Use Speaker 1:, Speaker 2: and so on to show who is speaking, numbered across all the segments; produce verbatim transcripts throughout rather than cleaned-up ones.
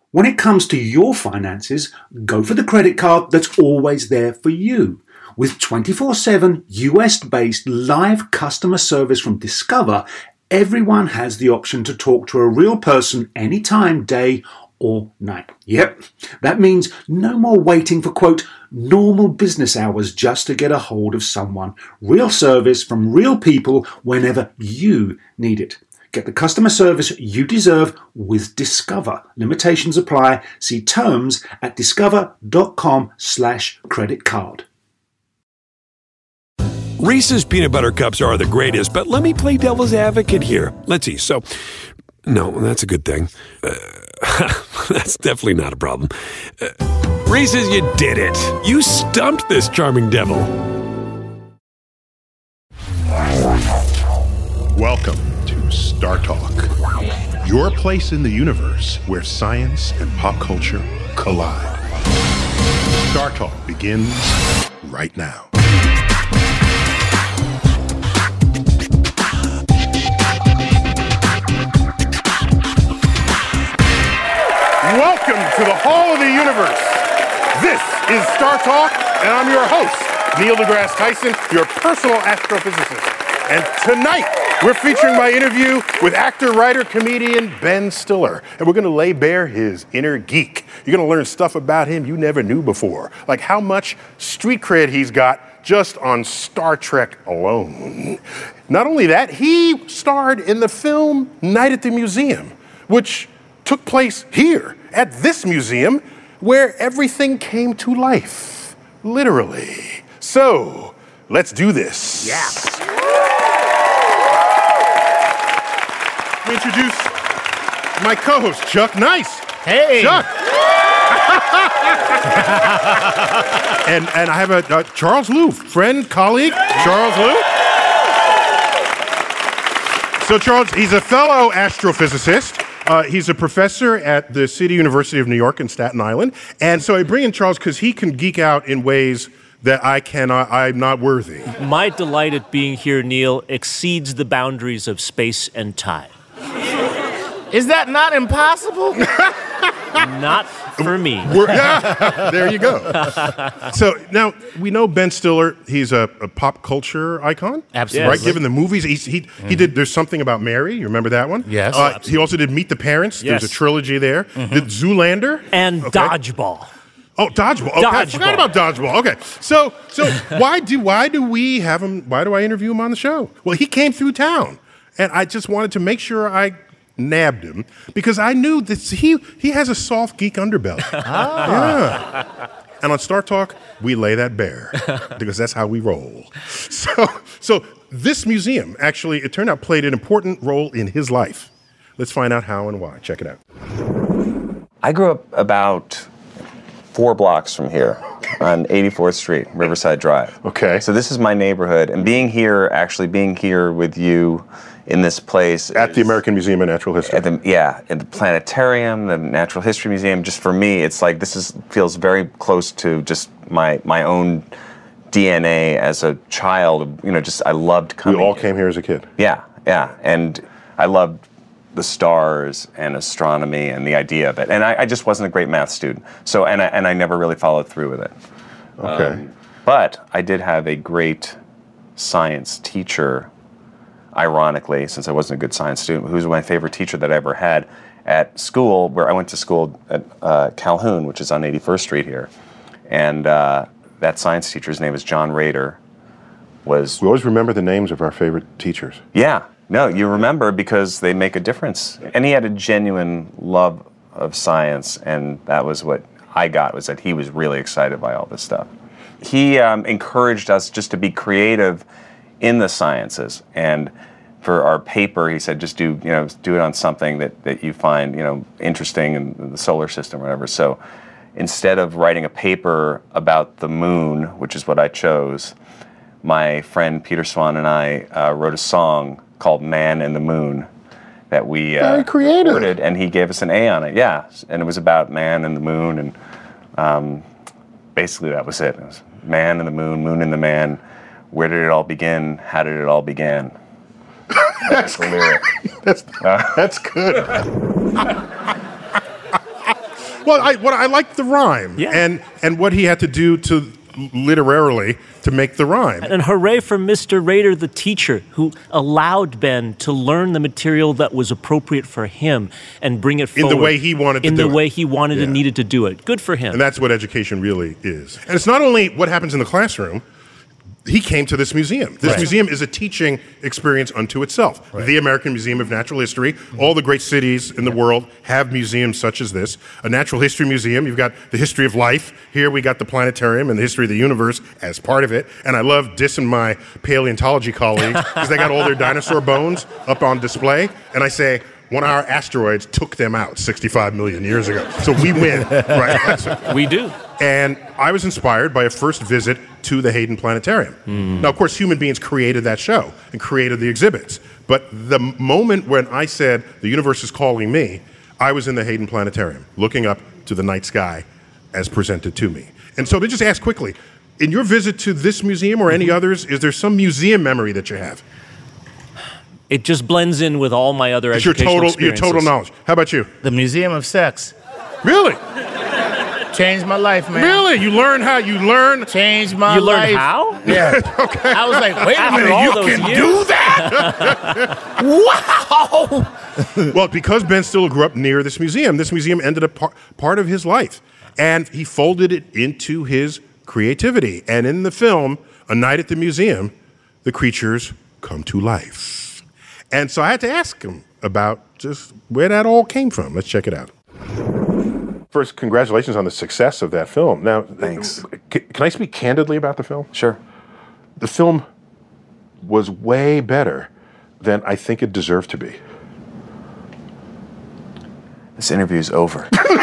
Speaker 1: When it comes to your finances, go for the credit card that's always there for you. With twenty-four seven U S-based live customer service from Discover, everyone has the option to talk to a real person anytime, day or night. Yep, that means no more waiting for, quote, normal business hours just to get a hold of someone. Real service from real people whenever you need it. Get the customer service you deserve with Discover. Limitations apply. See terms at discover.com slash credit card.
Speaker 2: Reese's peanut butter cups are the greatest, but let me play devil's advocate here. Let's see. So, no, that's a good thing. Uh, that's definitely not a problem. Uh, Reese's, you did it. You stumped this charming devil.
Speaker 3: Welcome to Star Talk, your place in the universe where science and pop culture collide. Star Talk begins right now. Welcome to the Hall of the Universe. This is Star Talk, and I'm your host, Neil deGrasse Tyson, your personal astrophysicist. And tonight, we're featuring my interview with actor, writer, comedian Ben Stiller. And we're going to lay bare his inner geek. You're going to learn stuff about him you never knew before, like how much street cred he's got just on Star Trek alone. Not only that, he starred in the film Night at the Museum, which took place here at this museum where everything came to life, literally. So, let's do this.
Speaker 4: Yeah.
Speaker 3: Let me introduce my co-host, Chuck Nice.
Speaker 4: Hey.
Speaker 3: Chuck. and and I have a uh, Charles Liu, friend, colleague, Charles Liu. So Charles, he's a fellow astrophysicist. Uh, he's a professor at the City University of New York in Staten Island. And so I bring in Charles because he can geek out in ways that I cannot, I'm not worthy.
Speaker 5: My delight at being here, Neil, exceeds the boundaries of space and time.
Speaker 4: Is that not impossible?
Speaker 5: Not for me.
Speaker 3: We're, yeah, there you go. So now we know Ben Stiller. He's a, a pop culture icon,
Speaker 4: Absolutely.
Speaker 3: right? Given the movies, he he, mm-hmm. he did. There's Something About Mary. You remember that one?
Speaker 4: Yes.
Speaker 3: Uh, he also did Meet the Parents.
Speaker 5: Yes.
Speaker 3: There's a trilogy there.
Speaker 4: Mm-hmm.
Speaker 3: Did Zoolander
Speaker 5: And
Speaker 3: okay.
Speaker 5: Dodgeball.
Speaker 3: Oh, Dodgeball. Okay, I forgot about Dodgeball. Okay, so so why do why do we have him? Why do I interview him on the show? Well, he came through town, and I just wanted to make sure I nabbed him because I knew that he he has a soft geek underbelly. Ah. Yeah. And on Star Talk, we lay that bare because that's how we roll. So so this museum actually, it turned out, played an important role in his life. Let's find out how and why. Check it out.
Speaker 6: I grew up about four blocks from here on eighty-fourth Street, Riverside Drive.
Speaker 3: Okay.
Speaker 6: So this is my neighborhood, and being here, actually being here with you in this place.
Speaker 3: At the American Museum of Natural History.
Speaker 6: At the, yeah, at the planetarium, the Natural History Museum, just for me, it's like this is feels very close to just my my own D N A as a child. You know, just I loved coming.
Speaker 3: We all
Speaker 6: here.
Speaker 3: came here as a kid.
Speaker 6: Yeah, yeah, and I loved the stars and astronomy and the idea of it. And I, I just wasn't a great math student. So, and I, and I never really followed through with it.
Speaker 3: Okay.
Speaker 6: Um, but I did have a great science teacher, ironically, since I wasn't a good science student, who was my favorite teacher that I ever had at school, where I went to school at uh, Calhoun, which is on eighty-first Street here. And uh, that science teacher's name is John Rader. Was
Speaker 3: We always remember the names of our favorite teachers.
Speaker 6: Yeah. No, you remember because they make a difference. And he had a genuine love of science, and that was what I got, was that he was really excited by all this stuff. He um, encouraged us just to be creative in the sciences, and for our paper, he said, just do, you know, do it on something that, that you find, you know, interesting in the solar system or whatever. So instead of writing a paper about the moon, which is what I chose, my friend Peter Swan and I uh, wrote a song called Man and the Moon that we uh,
Speaker 3: Very creative.
Speaker 6: recorded, and he gave us an A on it. Yeah, and it was about man and the moon, and um, basically that was it. It was man and the moon, moon and the man. Where did it all begin? How did it all begin? That's the lyric.
Speaker 3: That's, uh, that's good. Well, I, what I like the rhyme,
Speaker 5: Yeah.
Speaker 3: and and what he had to do to literarily to make the rhyme.
Speaker 5: And hooray for Mister Rader, the teacher, who allowed Ben to learn the material that was appropriate for him and bring it
Speaker 3: In
Speaker 5: forward.
Speaker 3: the way he wanted to
Speaker 5: In
Speaker 3: do
Speaker 5: the
Speaker 3: it.
Speaker 5: way he wanted
Speaker 3: Yeah.
Speaker 5: and needed to do it. Good for him.
Speaker 3: And that's what education really is. And it's not only what happens in the classroom. He came to this museum. This
Speaker 5: Right.
Speaker 3: museum is a teaching experience unto itself.
Speaker 5: Right.
Speaker 3: The American Museum of Natural History. All the great cities in the world have museums such as this. A natural history museum. You've got the history of life. Here we got the planetarium and the history of the universe as part of it. And I love dissing my paleontology colleagues because they got all their dinosaur bones up on display. And I say, one of our asteroids took them out sixty-five million years ago. So we win, right?
Speaker 5: We do.
Speaker 3: And I was inspired by a first visit to the Hayden Planetarium.
Speaker 5: Mm.
Speaker 3: Now, of course, human beings created that show and created the exhibits. But the moment when I said, the universe is calling me, I was in the Hayden Planetarium, looking up to the night sky as presented to me. And so to just ask quickly, in your visit to this museum or any
Speaker 5: Mm-hmm.
Speaker 3: others, is there some museum memory that you have?
Speaker 5: It just blends in with all my other
Speaker 3: It's your
Speaker 5: educational
Speaker 3: total, your
Speaker 5: experiences.
Speaker 3: total knowledge. How about you?
Speaker 4: The Museum of Sex.
Speaker 3: Really?
Speaker 4: Changed my life, man.
Speaker 3: Really? You learn how you learn?
Speaker 4: Changed my
Speaker 5: You
Speaker 4: life.
Speaker 5: learned how?
Speaker 4: Yeah.
Speaker 3: Okay.
Speaker 4: I was like, wait a
Speaker 5: After
Speaker 4: minute,
Speaker 5: all
Speaker 4: you
Speaker 5: those
Speaker 4: can
Speaker 5: years?
Speaker 4: do that? Wow!
Speaker 3: Well, because Ben Stiller grew up near this museum, this museum ended up par- part of his life. And he folded it into his creativity. And in the film, A Night at the Museum, the creatures come to life. And so I had to ask him about just where that all came from. Let's check it out. First, congratulations on the success of that film. Now,
Speaker 6: Thanks.
Speaker 3: c- Can I speak candidly about the film?
Speaker 6: Sure.
Speaker 3: The film was way better than I think it deserved to be.
Speaker 6: This interview's over.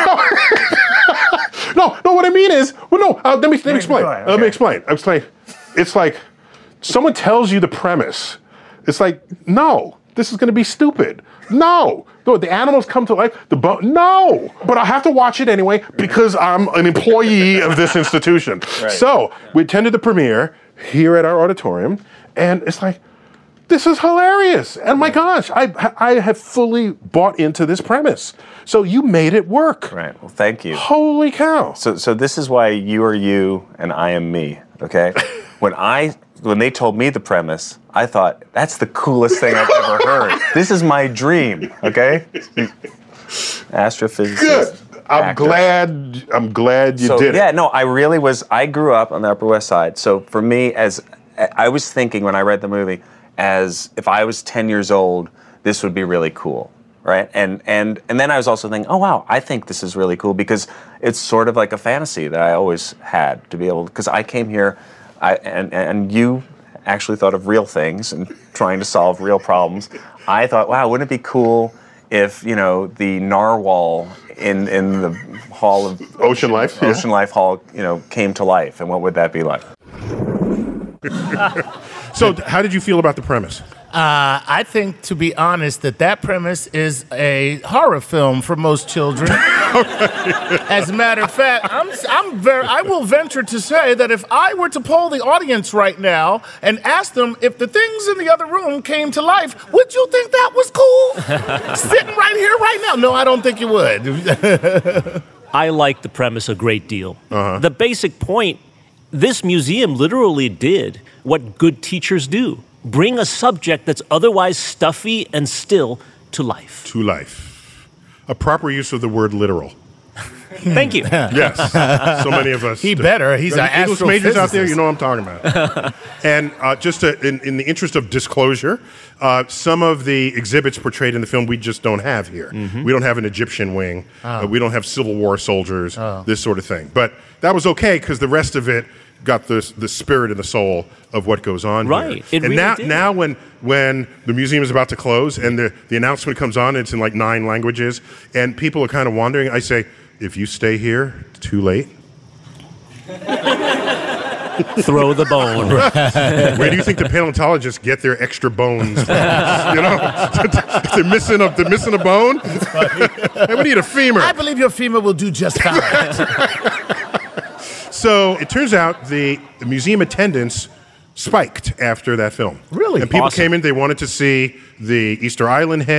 Speaker 3: No, no. What I mean is, well, no. Uh, let me let me explain.
Speaker 4: go ahead,
Speaker 3: Let me
Speaker 4: okay.
Speaker 3: explain. I explain. It's like someone tells you the premise. It's like, no, this is going to be stupid. No, no. The animals come to life. The bo- no, but I have to watch it anyway because I'm an employee of this institution.
Speaker 6: Right.
Speaker 3: So we attended the premiere here at our auditorium, and it's like, this is hilarious. And my gosh, I I have fully bought into this premise. So you made it work.
Speaker 6: Right. Well, thank you.
Speaker 3: Holy cow.
Speaker 6: So, so this is why you are you and I am me. Okay. When I when they told me the premise, I thought that's the coolest thing I've ever heard. This is my dream. Okay. Astrophysicist.
Speaker 3: Good. I'm
Speaker 6: actor.
Speaker 3: glad. I'm glad you
Speaker 6: So,
Speaker 3: did
Speaker 6: yeah,
Speaker 3: it.
Speaker 6: no, I really was. I grew up on the Upper West Side. So for me, as I was thinking when I read the movie, as if I was ten years old, this would be really cool, right? And and and then I was also thinking, oh wow, I think this is really cool because it's sort of like a fantasy that I always had to be able. Because I came here, I and and you actually thought of real things and trying to solve real problems. I thought, wow, wouldn't it be cool if, you know, the narwhal in in the hall of
Speaker 3: Ocean Life. yeah.
Speaker 6: Ocean Life Hall, you know, came to life, and what would that be like?
Speaker 3: So, d- how did you feel about the premise?
Speaker 4: Uh, I think, to be honest, that that premise is a horror film for most children. As a matter of fact, I'm, I'm very, I will venture to say that if I were to poll the audience right now and ask them if the things in the other room came to life, would you think that was cool? Sitting right here, right now. No, I don't think you would.
Speaker 5: I like the premise a great deal.
Speaker 3: Uh-huh.
Speaker 5: The basic point, this museum literally did what good teachers do. Bring a subject that's otherwise stuffy and still to life.
Speaker 3: To life. A proper use of the word literal.
Speaker 5: Thank you.
Speaker 3: Yes. So many of us.
Speaker 4: He better. He's
Speaker 3: Any
Speaker 4: an
Speaker 3: English majors out there,
Speaker 4: astrophysicist.
Speaker 3: you know what I'm talking about. And uh, just to, in, in the interest of disclosure, uh, some of the exhibits portrayed in the film we just don't have here. We don't have an Egyptian wing. Uh, we don't have Civil War soldiers, this sort of thing. But that was okay because the rest of it got the the spirit and the soul of what goes on
Speaker 5: Right.
Speaker 3: here.
Speaker 5: It
Speaker 3: and
Speaker 5: really
Speaker 3: now,
Speaker 5: did.
Speaker 3: now when when the museum is about to close and the, the announcement comes on, it's in like nine languages, and people are kind of wondering, I say, if you stay here, it's too late.
Speaker 5: Throw the bone.
Speaker 3: Where do you think the paleontologists get their extra bones from? You know, if they're missing a they're missing a bone. Hey, we need a femur.
Speaker 4: I believe your femur will do just fine.
Speaker 3: So it turns out the museum attendance spiked after that film.
Speaker 4: Really?
Speaker 3: And people
Speaker 5: Awesome.
Speaker 3: came in, they wanted to see the Easter Island head,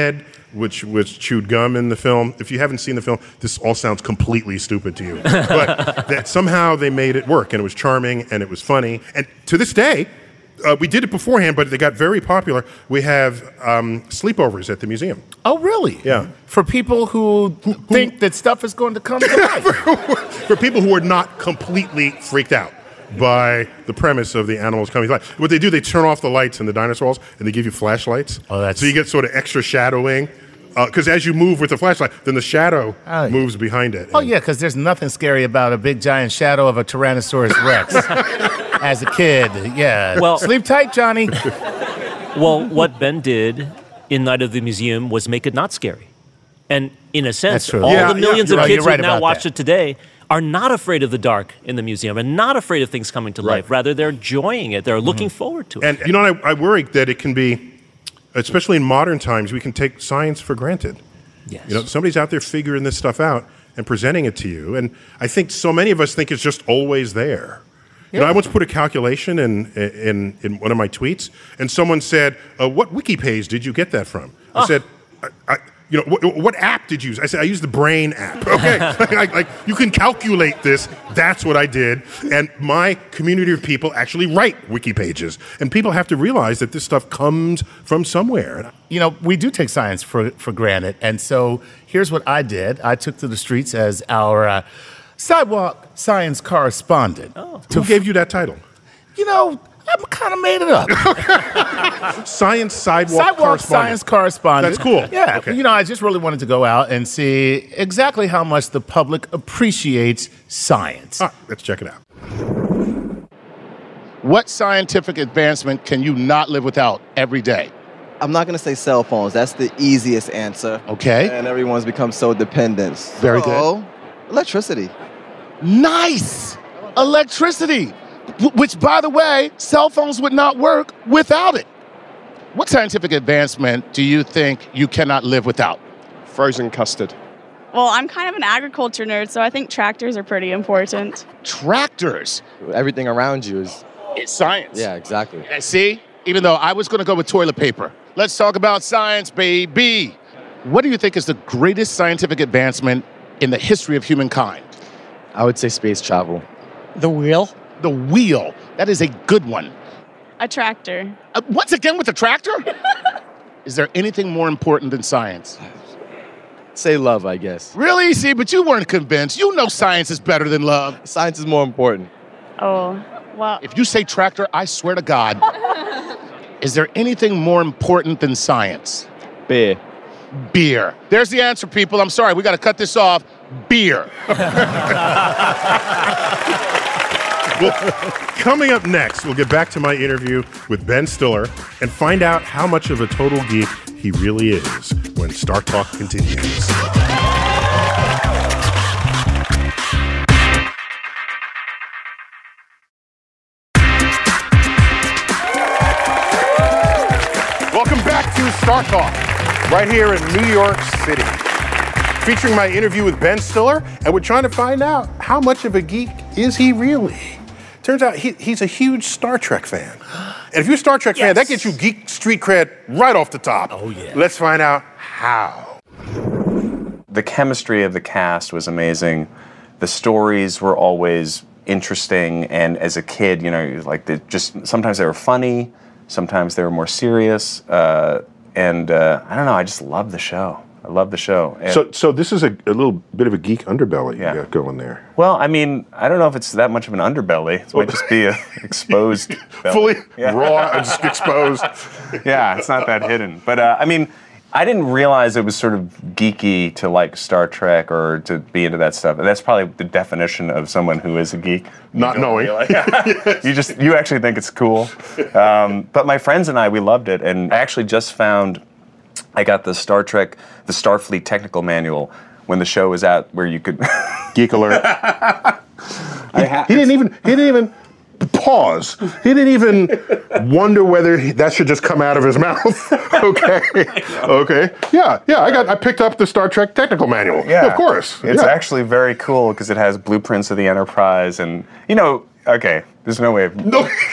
Speaker 3: which which chewed gum in the film. If you haven't seen the film, this all sounds completely stupid to you. But that somehow they made it work, and it was charming, and it was funny. And to this day, uh, we did it beforehand, but they got very popular. We have um, sleepovers at the museum.
Speaker 4: Oh, really?
Speaker 3: Yeah.
Speaker 4: For people who, who think that stuff is going to come to life.
Speaker 3: For people who are not completely freaked out by the premise of the animals coming to life. What they do, they turn off the lights in the dinosaur halls, and they give you flashlights.
Speaker 4: Oh, that's...
Speaker 3: So you get sort of extra shadowing. Because uh, as you move with the flashlight, then the shadow oh, moves behind it.
Speaker 4: Oh, yeah, because there's nothing scary about a big giant shadow of a Tyrannosaurus Rex. As a kid, yeah.
Speaker 5: Well,
Speaker 4: sleep tight, Johnny.
Speaker 5: Well, what Ben did in Night of the Museum was make it not scary. And in a sense, all
Speaker 3: yeah,
Speaker 5: the millions
Speaker 3: yeah,
Speaker 5: of
Speaker 3: right.
Speaker 5: kids
Speaker 4: right
Speaker 5: who now watch
Speaker 4: that.
Speaker 5: it today are not afraid of the dark in the museum and not afraid of things coming to
Speaker 3: Right.
Speaker 5: life. Rather, they're enjoying it. They're looking mm-hmm. forward to it.
Speaker 3: And, you know, I, I worry that it can be, especially in modern times, we can take science for granted.
Speaker 5: Yes.
Speaker 3: You know, somebody's out there figuring this stuff out and presenting it to you. And I think so many of us think it's just always there. Yeah. You know, I once put a calculation in, in, in one of my tweets, and someone said, uh, what wiki page did you get that from? I
Speaker 5: oh.
Speaker 3: said, I, I, you know, what, what app did you use? I said, I used the Brain app. Okay, like, like you can calculate this. That's what I did. And my community of people actually write wiki pages. And people have to realize that this stuff comes from somewhere.
Speaker 4: You know, we do take science for, for granted. And so here's what I did. I took to the streets as our uh, sidewalk science correspondent.
Speaker 5: Oh.
Speaker 3: Who gave you that title?
Speaker 4: You know, I kind of made it up.
Speaker 3: Science sidewalk,
Speaker 4: Sidewalk
Speaker 3: correspondent.
Speaker 4: science correspondent.
Speaker 3: That's cool.
Speaker 4: Yeah.
Speaker 3: Okay.
Speaker 4: You know, I just really wanted to go out and see exactly how much the public appreciates science.
Speaker 3: Ah, let's check it out.
Speaker 4: What scientific advancement can you not live without every day?
Speaker 7: I'm not going to say cell phones. That's the easiest answer.
Speaker 4: Okay.
Speaker 7: And everyone's become so dependent.
Speaker 4: Very
Speaker 7: so, electricity.
Speaker 4: Nice. Electricity. Which, by the way, cell phones would not work without it. What scientific advancement do you think you cannot live without?
Speaker 8: Frozen custard.
Speaker 9: Well, I'm kind of an agriculture nerd, so I think tractors are pretty important.
Speaker 4: Tractors?
Speaker 7: Everything around you is...
Speaker 4: It's science.
Speaker 7: Yeah, exactly.
Speaker 4: And see? Even though I was going to go with toilet paper. Let's talk about science, baby. What do you think is the greatest scientific advancement in the history of humankind?
Speaker 7: I would say space travel.
Speaker 10: The wheel?
Speaker 4: The wheel. That is a good one.
Speaker 9: A tractor.
Speaker 4: Uh, once again with the tractor? Is there anything more important than science?
Speaker 7: Say love, I guess.
Speaker 4: Really? See, but you weren't convinced. You know science is better than love.
Speaker 7: Science is more important.
Speaker 9: Oh, well.
Speaker 4: If you say tractor, I swear to God. Is there anything more important than science?
Speaker 7: Beer.
Speaker 4: Beer. There's the answer, people. I'm sorry. We got to cut this off. Beer.
Speaker 3: Well, coming up next, we'll get back to my interview with Ben Stiller and find out how much of a total geek he really is when Star Talk continues. Welcome back to Star Talk, right here in New York City. Featuring my interview with Ben Stiller, and we're trying to find out how much of a geek is he really? Turns out he, he's a huge Star Trek fan. And if you're a Star Trek
Speaker 5: Yes.
Speaker 3: fan, that gets you geek street cred right off the top.
Speaker 5: Oh, yeah.
Speaker 3: Let's find out how.
Speaker 6: The chemistry of the cast was amazing. The stories were always interesting, and as a kid, you know, like they just sometimes they were funny, sometimes they were more serious, uh, and uh, I don't know. I just love the show. I love the show. And
Speaker 3: So, so this is a, a little bit of a geek underbelly
Speaker 6: Yeah.
Speaker 3: you got going there.
Speaker 6: well, I mean, I don't know if it's that much of an underbelly. It might just be a exposed belly.
Speaker 3: Fully
Speaker 6: Yeah.
Speaker 3: raw, just exposed.
Speaker 6: Yeah, it's not that hidden. But uh, I mean, I didn't realize it was sort of geeky to like Star Trek or to be into that stuff. And that's probably the definition of someone who is a geek.
Speaker 3: Not
Speaker 6: You don't
Speaker 3: knowing.
Speaker 6: realize- you just you actually think it's cool. Um, but my friends and I, we loved it, and I actually just found I got the Star Trek, the Starfleet technical manual when the show was out, where you could
Speaker 3: Geek alert.
Speaker 6: I ha-
Speaker 3: He didn't even. He didn't even pause. He didn't even wonder whether he, that should just come out of his mouth. Okay. Okay. Yeah. Yeah. I got. I picked up the Star Trek technical manual.
Speaker 6: Yeah,
Speaker 3: of course.
Speaker 6: It's
Speaker 3: yeah.
Speaker 6: actually very cool because it has blueprints of the Enterprise, and you know, okay, there's no way of
Speaker 3: No.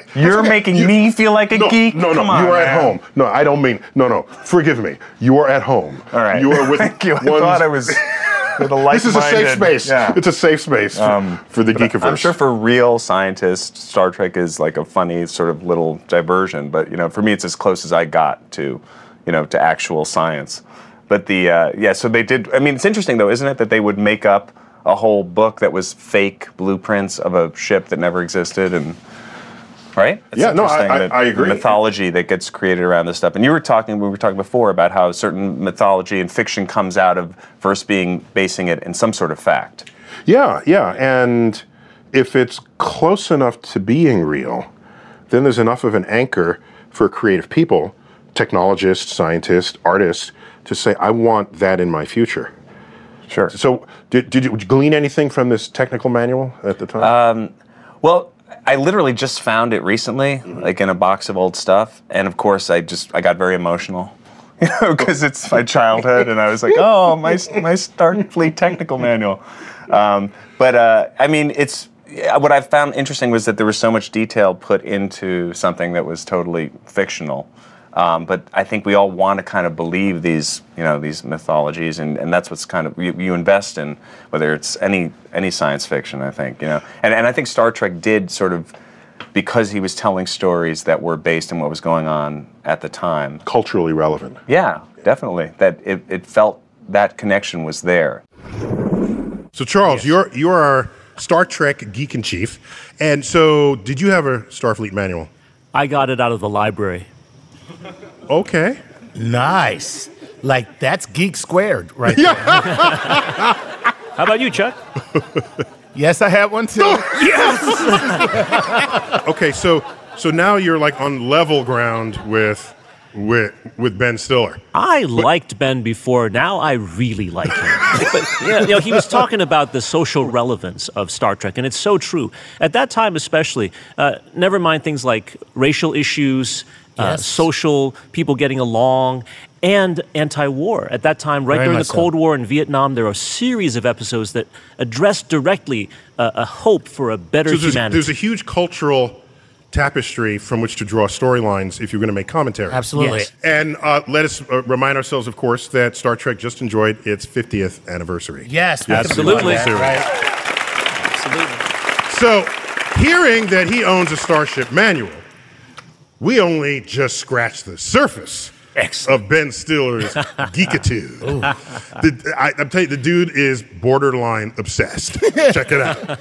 Speaker 6: You're making me feel like a
Speaker 3: no,
Speaker 6: geek?
Speaker 3: No, no,
Speaker 6: Come on,
Speaker 3: you are
Speaker 6: man.
Speaker 3: at home. No, I don't mean, no, no, forgive me. You are at home.
Speaker 6: All right.
Speaker 3: You are with
Speaker 6: Thank you. I
Speaker 3: ones-
Speaker 6: thought I was with a like-minded.
Speaker 3: This is a safe space.
Speaker 6: Yeah.
Speaker 3: It's a safe space
Speaker 6: Um,
Speaker 3: for the
Speaker 6: But
Speaker 3: Geekiverse.
Speaker 6: I'm sure for real scientists, Star Trek is like a funny sort of little diversion. But you know, for me, it's as close as I got to, you know, to actual science. But the uh, yeah, so they did. I mean, it's interesting though, isn't it, that they would make up a whole book that was fake blueprints of a ship that never existed, and right? It's
Speaker 3: Yeah, no, I-
Speaker 6: interesting
Speaker 3: I-
Speaker 6: that
Speaker 3: I agree.
Speaker 6: The mythology that gets created around this stuff. And you were talking, we were talking before about how certain mythology and fiction comes out of first being basing it in some sort of fact.
Speaker 3: Yeah, yeah, and if it's close enough to being real, then there's enough of an anchor for creative people, technologists, scientists, artists, to say, I want that in my future.
Speaker 6: Sure.
Speaker 3: So, did, did you glean anything from this technical manual at the time?
Speaker 6: Um, well, I literally just found it recently, like in a box of old stuff, and of course, I just I got very emotional, you know, because it's my childhood, and I was like, oh, my my Starfleet technical manual. Um, but uh, I mean, it's what I found interesting was that there was so much detail put into something that was totally fictional. Um, but I think we all want to kind of believe these, you know, these mythologies, and, and that's what's kind of you, you invest in, whether it's any any science fiction. I think, you know, and and I think Star Trek did sort of, because he was telling stories that were based on what was going on at the time,
Speaker 3: culturally relevant.
Speaker 6: Yeah, definitely. That it, it felt that connection was there.
Speaker 3: So, Charles, you're you're our Star Trek geek in chief, and so did you have a Starfleet manual?
Speaker 5: I got it out of the library.
Speaker 3: Okay.
Speaker 4: Nice. Like, that's geek squared right there.
Speaker 5: How about you, Chuck?
Speaker 4: Yes, I have one too.
Speaker 3: Yes. Okay, so so now you're like on level ground with with with Ben Stiller.
Speaker 5: I liked Ben before. Now I really like him. But yeah, you know, he was talking about the social relevance of Star Trek, and it's so true. At that time, especially, uh, never mind things like racial issues, uh,
Speaker 4: Yes.
Speaker 5: social people getting along, and anti-war. At that time, right
Speaker 4: Very
Speaker 5: during the
Speaker 4: much so.
Speaker 5: Cold War in Vietnam, there are a series of episodes that address directly uh, a hope for a better
Speaker 3: So there's,
Speaker 5: humanity.
Speaker 3: there's a huge cultural tapestry from which to draw storylines if you're going to make commentary.
Speaker 4: Absolutely.
Speaker 5: Yes.
Speaker 3: And uh, let us uh, remind ourselves, of course, that Star Trek just enjoyed its fiftieth anniversary.
Speaker 4: Yes, we can
Speaker 5: Absolutely.
Speaker 4: applaud that, right?
Speaker 3: So, hearing that he owns a Starship manual, we only just scratched the surface of Ben Stiller's geekitude. The, I, I'm telling you, the dude is borderline obsessed. Check it out.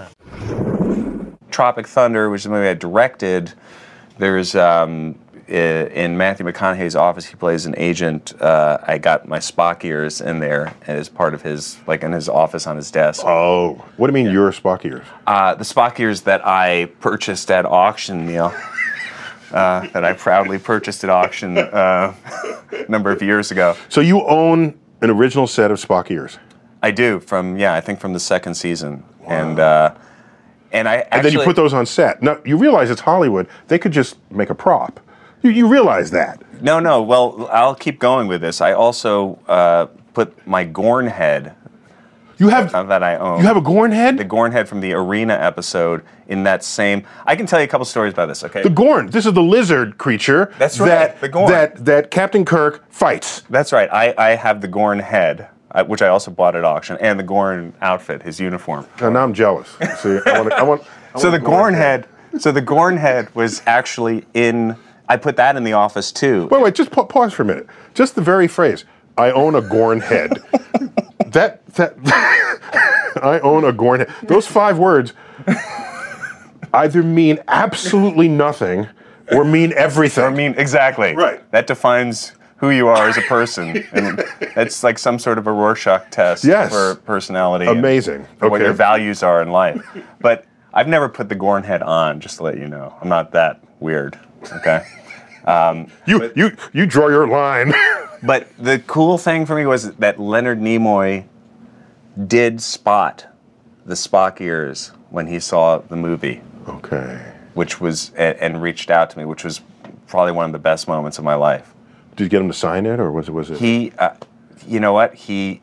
Speaker 6: Tropic Thunder, which is the movie I directed, there's um, i- in Matthew McConaughey's office, he plays an agent. Uh, I got my Spock ears in there as part of his, like in his office on his desk.
Speaker 3: Oh, what do you mean your Spock ears?
Speaker 6: Uh, the Spock ears that I purchased at auction, Neil. Uh, that I proudly purchased at auction uh, a number of years ago.
Speaker 3: So you own an original set of Spock ears?
Speaker 6: I do, from, yeah, I think from the second season. And uh, and I actually...
Speaker 3: And then you put those on set. Now, you realize it's Hollywood. They could just make a prop. You, you realize that.
Speaker 6: No, no, well, I'll keep going with this. I also uh, put my Gorn head
Speaker 3: You have
Speaker 6: uh, that I own.
Speaker 3: you have a Gorn head?
Speaker 6: The Gorn head from the Arena episode in that same... I can tell you a couple stories about this, okay?
Speaker 3: The Gorn. This is the lizard creature.
Speaker 6: That's right,
Speaker 3: That,
Speaker 6: the Gorn.
Speaker 3: That, that Captain Kirk fights.
Speaker 6: That's right. I, I have the Gorn head, uh, which I also bought at auction, and the Gorn outfit, his uniform.
Speaker 3: Now, now I'm jealous. See, I want, I want, I
Speaker 6: So
Speaker 3: want
Speaker 6: the Gorn head, so the Gorn head was actually in... I put that in the office too.
Speaker 3: Wait, wait, just pa- pause for a minute. Just the very phrase, I own a Gorn head. that, that, I own a Gorn head. Those five words either mean absolutely nothing or mean everything.
Speaker 6: I mean, exactly.
Speaker 3: Right.
Speaker 6: That defines who you are as a person. And that's like some sort of a Rorschach test
Speaker 3: Yes.
Speaker 6: for personality. and
Speaker 3: Amazing.
Speaker 6: for what
Speaker 3: Okay.
Speaker 6: your values are in life. But I've never put the Gorn head on, just to let you know. I'm not that weird, okay? Um,
Speaker 3: You, you, you draw your line.
Speaker 6: But the cool thing for me was that Leonard Nimoy did spot the Spock ears when he saw the movie.
Speaker 3: Okay.
Speaker 6: Which was, and, and reached out to me, which was probably one of the best moments of my life.
Speaker 3: Did you get him to sign it, or was it, was it?
Speaker 6: He, uh, you know what, he, he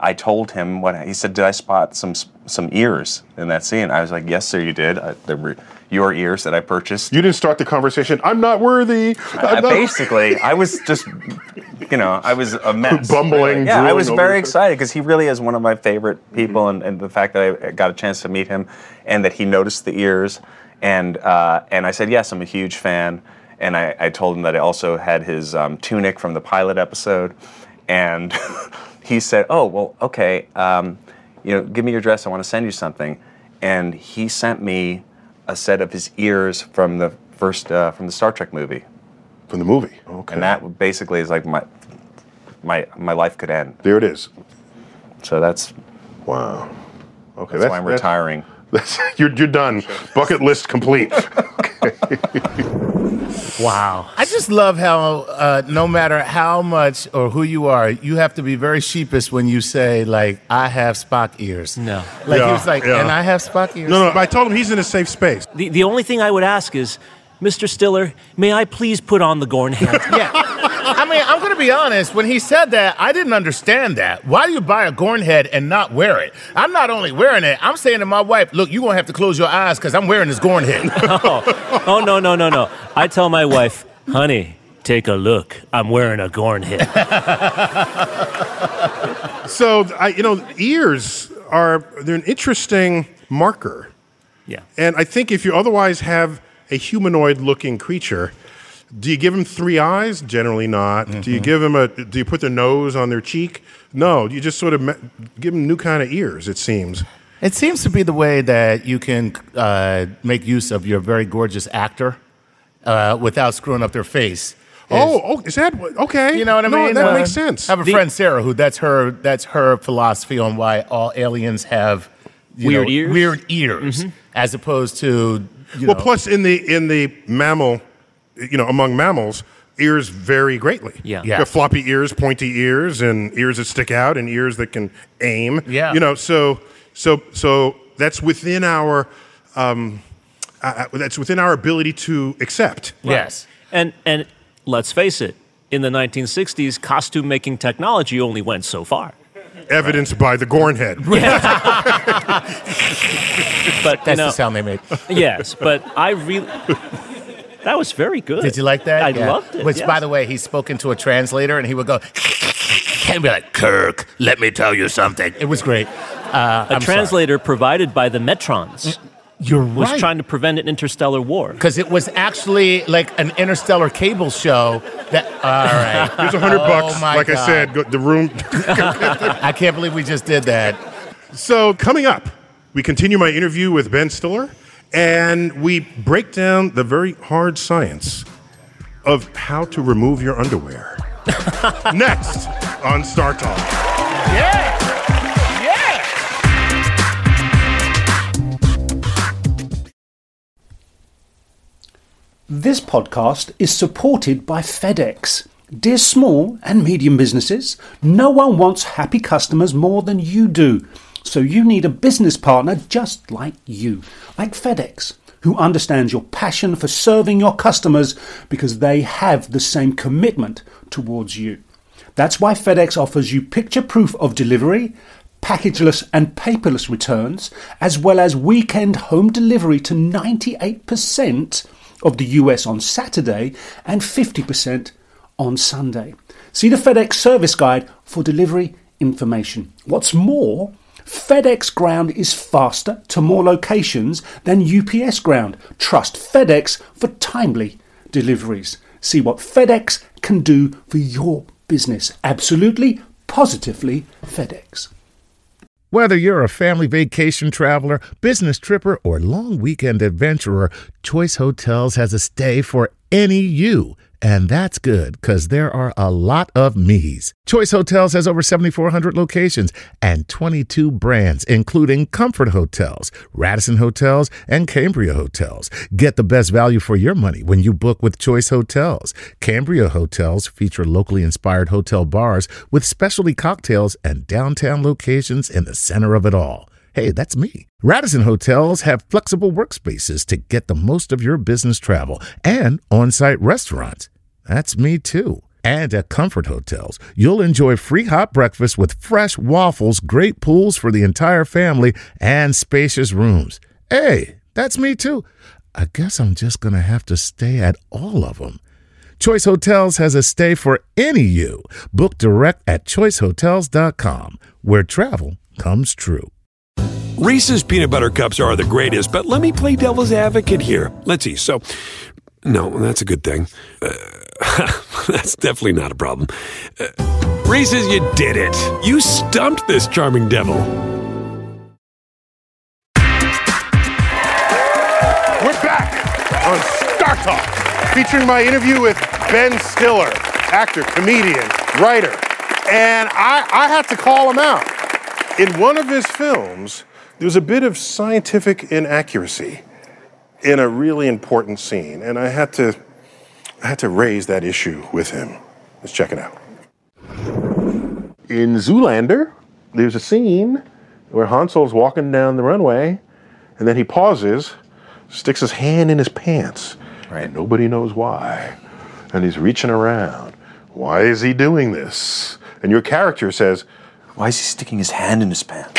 Speaker 6: I told him what he said. Did I spot some some ears in that scene? I was like, yes, sir, you did. I, they were your ears that I purchased.
Speaker 3: You didn't start the conversation. I'm not worthy. I'm
Speaker 6: I,
Speaker 3: not
Speaker 6: basically, I was just, you know, I was a mess.
Speaker 3: Bumbling.
Speaker 6: Yeah, I was
Speaker 3: drooling
Speaker 6: very
Speaker 3: over.
Speaker 6: excited because he really is one of my favorite people, and, and the fact that I got a chance to meet him, and that he noticed the ears, and uh, and I said yes, I'm a huge fan, and I, I told him that I also had his um, tunic from the pilot episode, and he said, oh well, okay, um, you know, give me your address. I want to send you something, and he sent me a set of his ears from the first uh, from the Star Trek movie.
Speaker 3: From the movie. Okay.
Speaker 6: And that basically is like my my my life could end.
Speaker 3: There it is.
Speaker 6: So that's
Speaker 3: wow. Okay,
Speaker 6: that's, that's why I'm retiring.
Speaker 3: That's, you're you're done. Bucket list complete.
Speaker 4: Wow. I just love how uh, no matter how much or who you are, you have to be very sheepish when you say, like, I have Spock ears.
Speaker 5: No.
Speaker 4: Like,
Speaker 3: Yeah,
Speaker 4: he was like,
Speaker 3: yeah.
Speaker 4: and I have Spock ears.
Speaker 3: No, no, but I told him he's in a safe space.
Speaker 5: The, the only thing I would ask is, Mister Stiller, may I please put on the Gorn hat?
Speaker 4: Yeah. I mean, I'm going to be honest. When he said that, I didn't understand that. Why do you buy a Gorn head and not wear it? I'm not only wearing it, I'm saying to my wife, look, you're going to have to close your eyes because I'm wearing this Gorn head.
Speaker 5: oh. oh, no, no, no, no. I tell my wife, honey, take a look. I'm wearing a Gorn head.
Speaker 3: So, I, you know, ears are, they're an interesting marker.
Speaker 5: Yeah.
Speaker 3: And I think if you otherwise have a humanoid-looking creature, do you give them three eyes? Generally not. Mm-hmm. Do you give them a? Do you put their nose on their cheek? No. You just sort of me- give them new kind of ears. It seems.
Speaker 4: It seems to be the way that you can uh, make use of your very gorgeous actor uh, without screwing up their face.
Speaker 3: Oh, oh, is that what- okay?
Speaker 4: You know what I
Speaker 3: No,
Speaker 4: mean?
Speaker 3: that
Speaker 4: Uh,
Speaker 3: makes sense.
Speaker 4: I have a
Speaker 5: The-
Speaker 4: friend, Sarah, who that's her that's her philosophy on why all aliens have you
Speaker 5: Weird
Speaker 4: know,
Speaker 5: ears?
Speaker 4: weird ears, as opposed to you
Speaker 3: Well,
Speaker 4: know,
Speaker 3: plus in the in the mammal, you know, among mammals, ears vary greatly.
Speaker 5: Yeah.
Speaker 4: Yeah.
Speaker 3: You have floppy ears, pointy ears, and ears that stick out, and ears that can aim.
Speaker 4: Yeah.
Speaker 3: You know, so so so that's within our um, uh, that's within our ability to accept.
Speaker 4: yes.
Speaker 5: And and let's face it, in the nineteen sixties, costume-making technology only went so far.
Speaker 3: Evidenced by the Gorn head.
Speaker 5: But you
Speaker 4: That's
Speaker 5: know,
Speaker 4: the sound they made.
Speaker 5: yes, but I really that was very good.
Speaker 4: Did you like that?
Speaker 5: I
Speaker 4: Yeah.
Speaker 5: loved it.
Speaker 4: Which,
Speaker 5: yes.
Speaker 4: by the way, he spoke into a translator, and he would go, and be like, Kirk, let me tell you something. It was great. Uh,
Speaker 5: a translator provided by the Metrons
Speaker 4: You're
Speaker 5: was
Speaker 4: right.
Speaker 5: trying to prevent an interstellar war.
Speaker 4: Because it was actually like an interstellar cable show that, all right.
Speaker 3: Here's a hundred
Speaker 4: Oh,
Speaker 3: bucks.
Speaker 4: my
Speaker 3: Like I
Speaker 4: God.
Speaker 3: said, go, the room.
Speaker 4: I can't believe we just did that.
Speaker 3: So coming up, we continue my interview with Ben Stiller, and we break down the very hard science of how to remove your underwear. Next on Star Talk.
Speaker 4: Yeah. Yeah.
Speaker 1: This podcast is supported by FedEx. Dear small and medium businesses, no one wants happy customers more than you do. So you need a business partner just like you, like FedEx, who understands your passion for serving your customers because they have the same commitment towards you. That's why FedEx offers you picture proof of delivery, packageless and paperless returns, as well as weekend home delivery to ninety-eight percent of the U S on Saturday and fifty percent on Sunday. See the FedEx service guide for delivery information. What's more, FedEx Ground is faster to more locations than U P S Ground. Trust FedEx for timely deliveries. See what FedEx can do for your business. Absolutely, positively FedEx.
Speaker 4: Whether you're a family vacation traveler, business tripper, or long weekend adventurer, Choice Hotels has a stay for any you. And that's good, because there are a lot of me's. Choice Hotels has over seventy-four hundred locations and twenty-two brands, including Comfort Hotels, Radisson Hotels, and Cambria Hotels. Get the best value for your money when you book with Choice Hotels. Cambria Hotels feature locally inspired hotel bars with specialty cocktails and downtown locations in the center of it all. Hey, that's me. Radisson Hotels have flexible workspaces to get the most of your business travel and on-site restaurants. That's me too.
Speaker 8: And at Comfort Hotels, you'll enjoy free hot breakfast with fresh waffles, great pools for the entire family, and spacious rooms. Hey, that's me too. I guess I'm just going to have to stay at all of them. Choice Hotels has a stay for any you. Book direct at choice hotels dot com, where travel comes true.
Speaker 2: Reese's peanut butter cups are the greatest, but let me play devil's advocate here. Let's see. So, no, that's a good thing. Uh, that's definitely not a problem. Uh, Reese's, you did it. You stumped this charming devil.
Speaker 3: We're back on Star Talk, featuring my interview with Ben Stiller, actor, comedian, writer. And I, I had to call him out. In one of his films, there was a bit of scientific inaccuracy in a really important scene, and I had to, I had to raise that issue with him. Let's check it out. In Zoolander, there's a scene where Han Solo's walking down the runway, and then he pauses, sticks his hand in his pants,
Speaker 6: Right.
Speaker 3: and nobody knows why. And he's reaching around. Why is he doing this? And your character says,
Speaker 6: Why is he sticking his hand in his pants?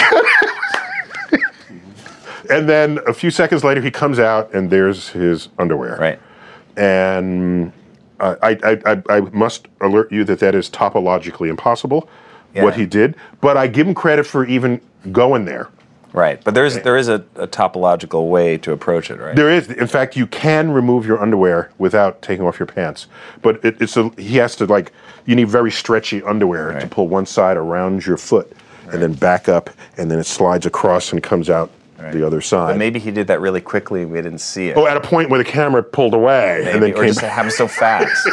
Speaker 3: and then a few seconds later, he comes out and there's his underwear.
Speaker 6: Right.
Speaker 3: And uh, I, I, I, I must alert you that that is topologically impossible,
Speaker 6: Yeah.
Speaker 3: what he did. But I give him credit for even going there.
Speaker 6: Right. But there's there is a, a topological way to approach it, right?
Speaker 3: There is. In fact, you can remove your underwear without taking off your pants. But it, it's a, he has to, like, you need very stretchy underwear
Speaker 6: Right.
Speaker 3: to pull one side around your foot
Speaker 6: Right.
Speaker 3: and then back up, and then it slides across and comes out
Speaker 6: Right.
Speaker 3: the other side.
Speaker 6: But maybe he did that really quickly and we didn't see it.
Speaker 3: Oh, at a point where the camera pulled away
Speaker 6: Maybe,
Speaker 3: and then
Speaker 6: or
Speaker 3: came
Speaker 6: just it
Speaker 3: back.
Speaker 6: happened so fast.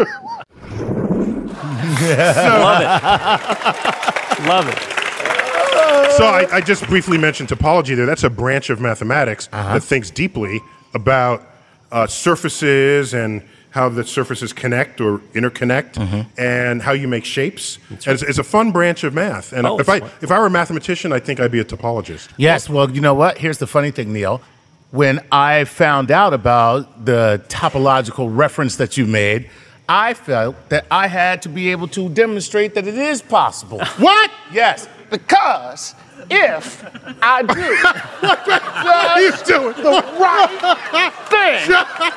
Speaker 5: Love it. Love it.
Speaker 3: So I, I just briefly mentioned topology there. That's a branch of mathematics
Speaker 4: Uh-huh.
Speaker 3: that thinks deeply about uh, surfaces and how the surfaces connect or interconnect,
Speaker 4: Mm-hmm.
Speaker 3: and how you make shapes. And it's, it's a fun branch of math. And
Speaker 5: Oh,
Speaker 3: if I
Speaker 5: it's fun.
Speaker 3: if I were a mathematician, I think I'd be a topologist.
Speaker 4: Yes, well, you know what? Here's the funny thing, Neil. When I found out about the topological reference that you made, I felt that I had to be able to demonstrate that it is possible.
Speaker 3: What?
Speaker 4: Yes, because if I do
Speaker 3: What are you doing?
Speaker 4: the right thing,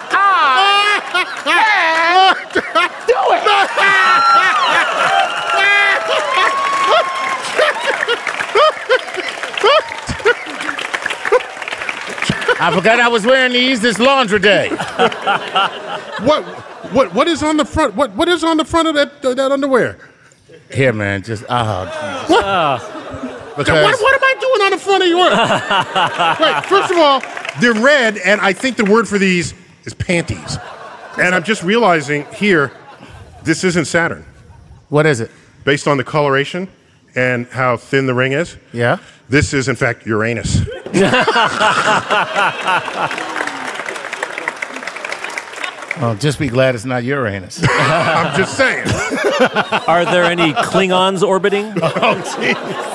Speaker 4: I can do it. I forgot I was wearing these this laundry day.
Speaker 3: What what what is on the front? What what is on the front of that uh, that underwear?
Speaker 4: Here, man, just oh,
Speaker 3: What?
Speaker 4: because
Speaker 3: What, what am I doing on the front of yours? Wait, first of all, they're red, and I think the word for these is panties. And I'm just realizing here, this isn't Saturn.
Speaker 4: what is it?
Speaker 3: Based on the coloration and how thin the ring is,
Speaker 4: Yeah.
Speaker 3: this is, in fact, Uranus.
Speaker 4: Oh, just be glad it's not Uranus.
Speaker 3: I'm just saying.
Speaker 5: Are there any Klingons orbiting?
Speaker 4: Oh, gee.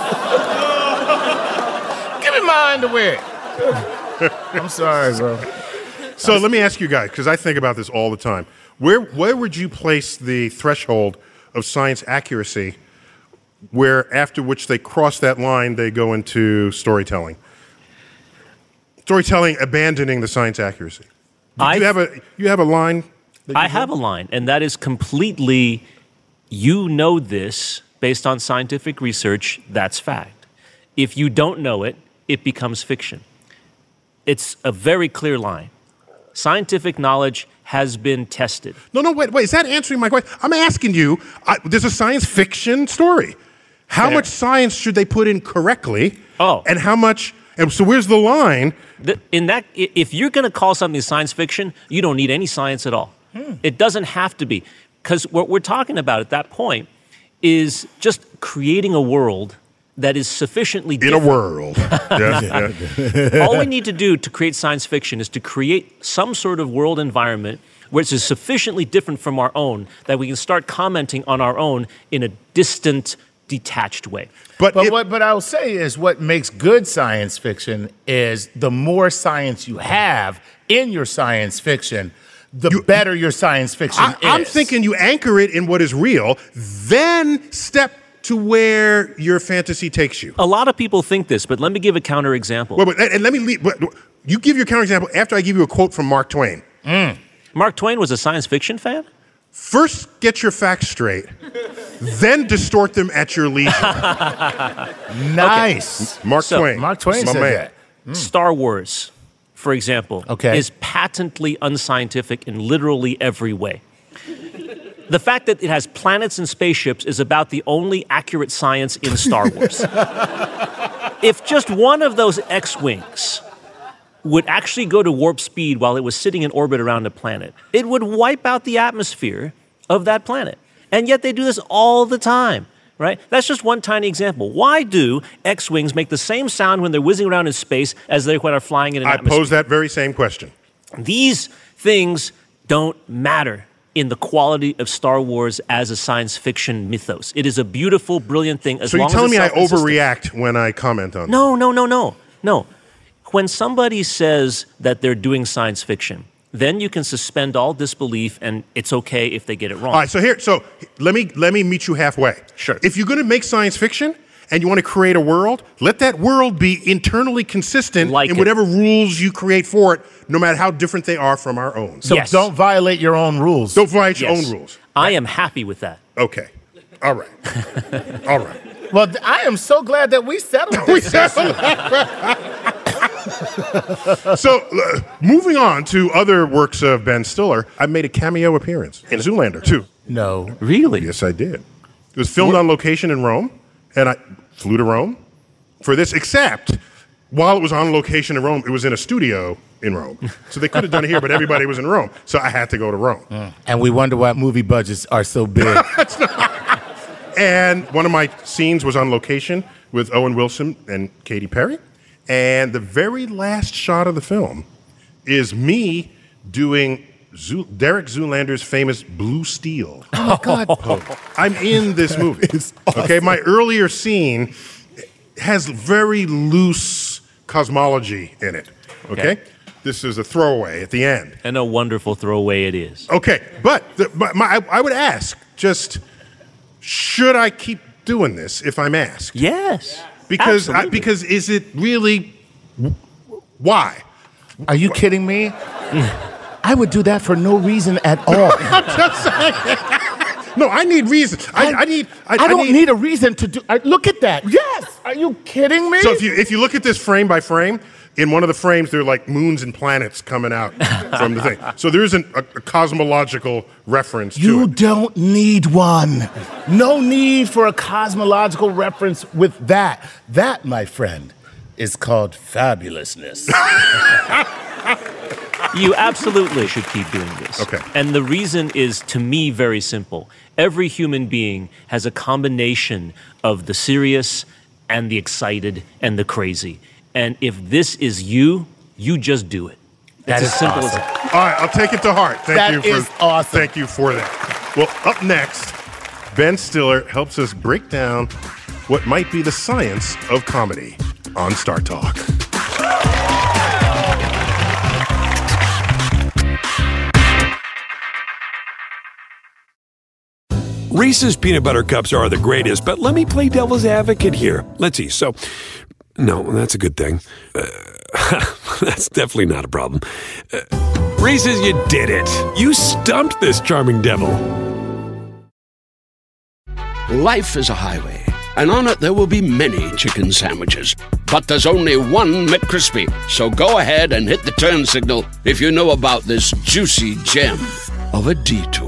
Speaker 4: Give me my underwear. I'm sorry, bro.
Speaker 3: So let me ask you guys, because I think about this all the time. Where where would you place the threshold of science accuracy where after which they cross that line, they go into storytelling? Storytelling abandoning the science accuracy. Do
Speaker 5: I
Speaker 3: you have a you have a line? that
Speaker 5: I
Speaker 3: you
Speaker 5: have a line, and that is completely, you know this based on scientific research, that's fact. If you don't know it, it becomes fiction. It's a very clear line. Scientific knowledge has been tested.
Speaker 3: No, no, wait, wait. Is that answering my question? I'm asking you. I, there's a science fiction story. How
Speaker 5: Fair.
Speaker 3: much science should they put in correctly?
Speaker 5: Oh.
Speaker 3: And how much? And so where's the line?
Speaker 5: The- In that, i- if you're going to call something science fiction, you don't need any science at all. It doesn't have to be, because what we're talking about at that point is just creating a world that is sufficiently
Speaker 3: In
Speaker 5: different.
Speaker 3: a world. Yeah, yeah.
Speaker 5: All we need to do to create science fiction is to create some sort of world environment which is sufficiently different from our own that we can start commenting on our own in a distant, detached way.
Speaker 3: But,
Speaker 4: But
Speaker 3: it-
Speaker 4: what, what I'll say is what makes good science fiction is the more science you have in your science fiction, the
Speaker 3: You-
Speaker 4: better your science fiction
Speaker 3: I,
Speaker 4: is.
Speaker 3: I'm thinking you anchor it in what is real, then step to where your fantasy takes you.
Speaker 5: A lot of people think this, but let me give a counterexample.
Speaker 3: Wait, wait, and let me leave. Wait, you give your counterexample after I give you a quote from Mark Twain.
Speaker 5: Mm. Mark Twain was a science fiction fan?
Speaker 3: First, get your facts straight, then distort them at your leisure.
Speaker 4: Nice.
Speaker 3: Mark
Speaker 5: So,
Speaker 3: Twain.
Speaker 4: Mark Twain
Speaker 3: my
Speaker 4: said
Speaker 3: man.
Speaker 4: that.
Speaker 5: Star Wars, for example,
Speaker 4: Okay.
Speaker 5: is patently unscientific in literally every way. The fact that it has planets and spaceships is about the only accurate science in Star Wars. If just one of those X-Wings would actually go to warp speed while it was sitting in orbit around a planet, it would wipe out the atmosphere of that planet. And yet they do this all the time, right? That's just one tiny example. Why do X-Wings make the same sound when they're whizzing around in space as they when are flying in an
Speaker 3: I
Speaker 5: atmosphere?
Speaker 3: pose that very same question.
Speaker 5: These things don't matter in the quality of Star Wars as a science fiction mythos. It is a beautiful, brilliant thing as
Speaker 3: So you're
Speaker 5: long
Speaker 3: telling
Speaker 5: as
Speaker 3: me I
Speaker 5: it's self-consistent.
Speaker 3: overreact when I comment on
Speaker 5: No, no, no, no, no. When somebody says that they're doing science fiction, then you can suspend all disbelief, and it's okay if they get it wrong.
Speaker 3: All right, so here, so let me let me meet you halfway.
Speaker 5: Sure.
Speaker 3: If you're going to make science fiction and you want to create a world, let that world be internally consistent
Speaker 5: Like
Speaker 3: in
Speaker 5: it.
Speaker 3: whatever rules you create for it, no matter how different they are from our own.
Speaker 4: So
Speaker 5: Yes.
Speaker 4: don't violate your own rules.
Speaker 3: Don't violate your
Speaker 5: Yes.
Speaker 3: own rules.
Speaker 5: I am happy with that.
Speaker 3: Okay. All right. All right.
Speaker 4: Well, th- I am so glad that we settled
Speaker 3: We
Speaker 4: this.
Speaker 3: settled So, uh, moving on to other works of Ben Stiller, I made a cameo appearance in Zoolander too.
Speaker 4: No.
Speaker 5: Really?
Speaker 3: Yes, I did. It was filmed on location in Rome, and I flew to Rome for this, except while it was on location in Rome, it was in a studio in Rome. So they could have done it here, but everybody was in Rome. So I had to go to Rome.
Speaker 4: And we wonder why movie budgets are so big.
Speaker 3: And one of my scenes was on location with Owen Wilson and Katy Perry. And the very last shot of the film is me doing Zoo- Derek Zoolander's famous Blue Steel.
Speaker 4: Oh, my God.
Speaker 3: I'm in this movie. Okay, my earlier scene has very loose cosmology in it. Okay?
Speaker 5: Okay.
Speaker 3: This is a throwaway at the end.
Speaker 5: And a wonderful throwaway it is.
Speaker 3: Okay, but the, my, my, I, I would ask, just should I keep doing this if I'm asked?
Speaker 5: Yes.
Speaker 3: Because I,
Speaker 5: absolutely.
Speaker 3: because is it really why?
Speaker 4: Are you kidding me? I would do that for no reason at all.
Speaker 3: I'm just saying. No, I need reason. I, I need. I,
Speaker 4: I don't
Speaker 3: need,
Speaker 4: need a reason to do. I, look at that. Yes. Are you kidding me?
Speaker 3: So if you if you look at this frame by frame, in one of the frames there are like moons and planets coming out from the thing. So there isn't a, a cosmological reference
Speaker 4: you
Speaker 3: to it.
Speaker 4: don't need one. No need for a cosmological reference with that. That, my friend, is called fabulousness.
Speaker 5: You absolutely should keep doing this.
Speaker 3: Okay.
Speaker 5: And the reason is, to me, very simple. Every human being has a combination of the serious and the excited and the crazy. And if this is you, you just do it.
Speaker 4: That
Speaker 5: It's
Speaker 4: is
Speaker 5: as simple
Speaker 4: awesome.
Speaker 5: as
Speaker 3: All right, I'll take it to heart. Thank
Speaker 4: That
Speaker 3: you for
Speaker 4: is awesome.
Speaker 3: Thank you for that. Well, up next, Ben Stiller helps us break down what might be the science of comedy on Star Talk.
Speaker 2: Reese's peanut butter cups are the greatest, but let me play devil's advocate here. Let's see. So, no, that's a good thing. Uh, that's definitely not a problem. Uh, Reese's, you did it. You stumped this charming devil.
Speaker 10: Life is a highway, and on it there will be many chicken sandwiches. But there's only one McCrispy. So go ahead and hit the turn signal if you know about this juicy gem of a detour.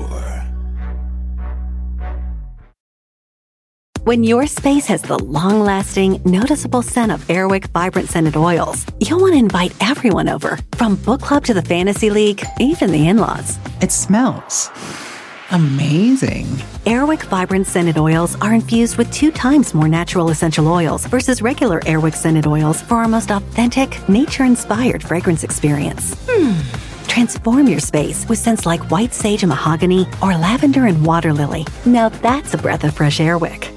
Speaker 11: When your space has the long-lasting, noticeable scent of Airwick Vibrant Scented Oils, you'll want to invite everyone over, from book club to the fantasy league, even the in-laws.
Speaker 12: It smells amazing.
Speaker 11: Airwick Vibrant Scented Oils are infused with two times more natural essential oils versus regular Airwick Scented Oils for our most authentic, nature-inspired fragrance experience. Hmm. Transform your space with scents like white sage and mahogany or lavender and water lily. Now that's a breath of fresh Airwick.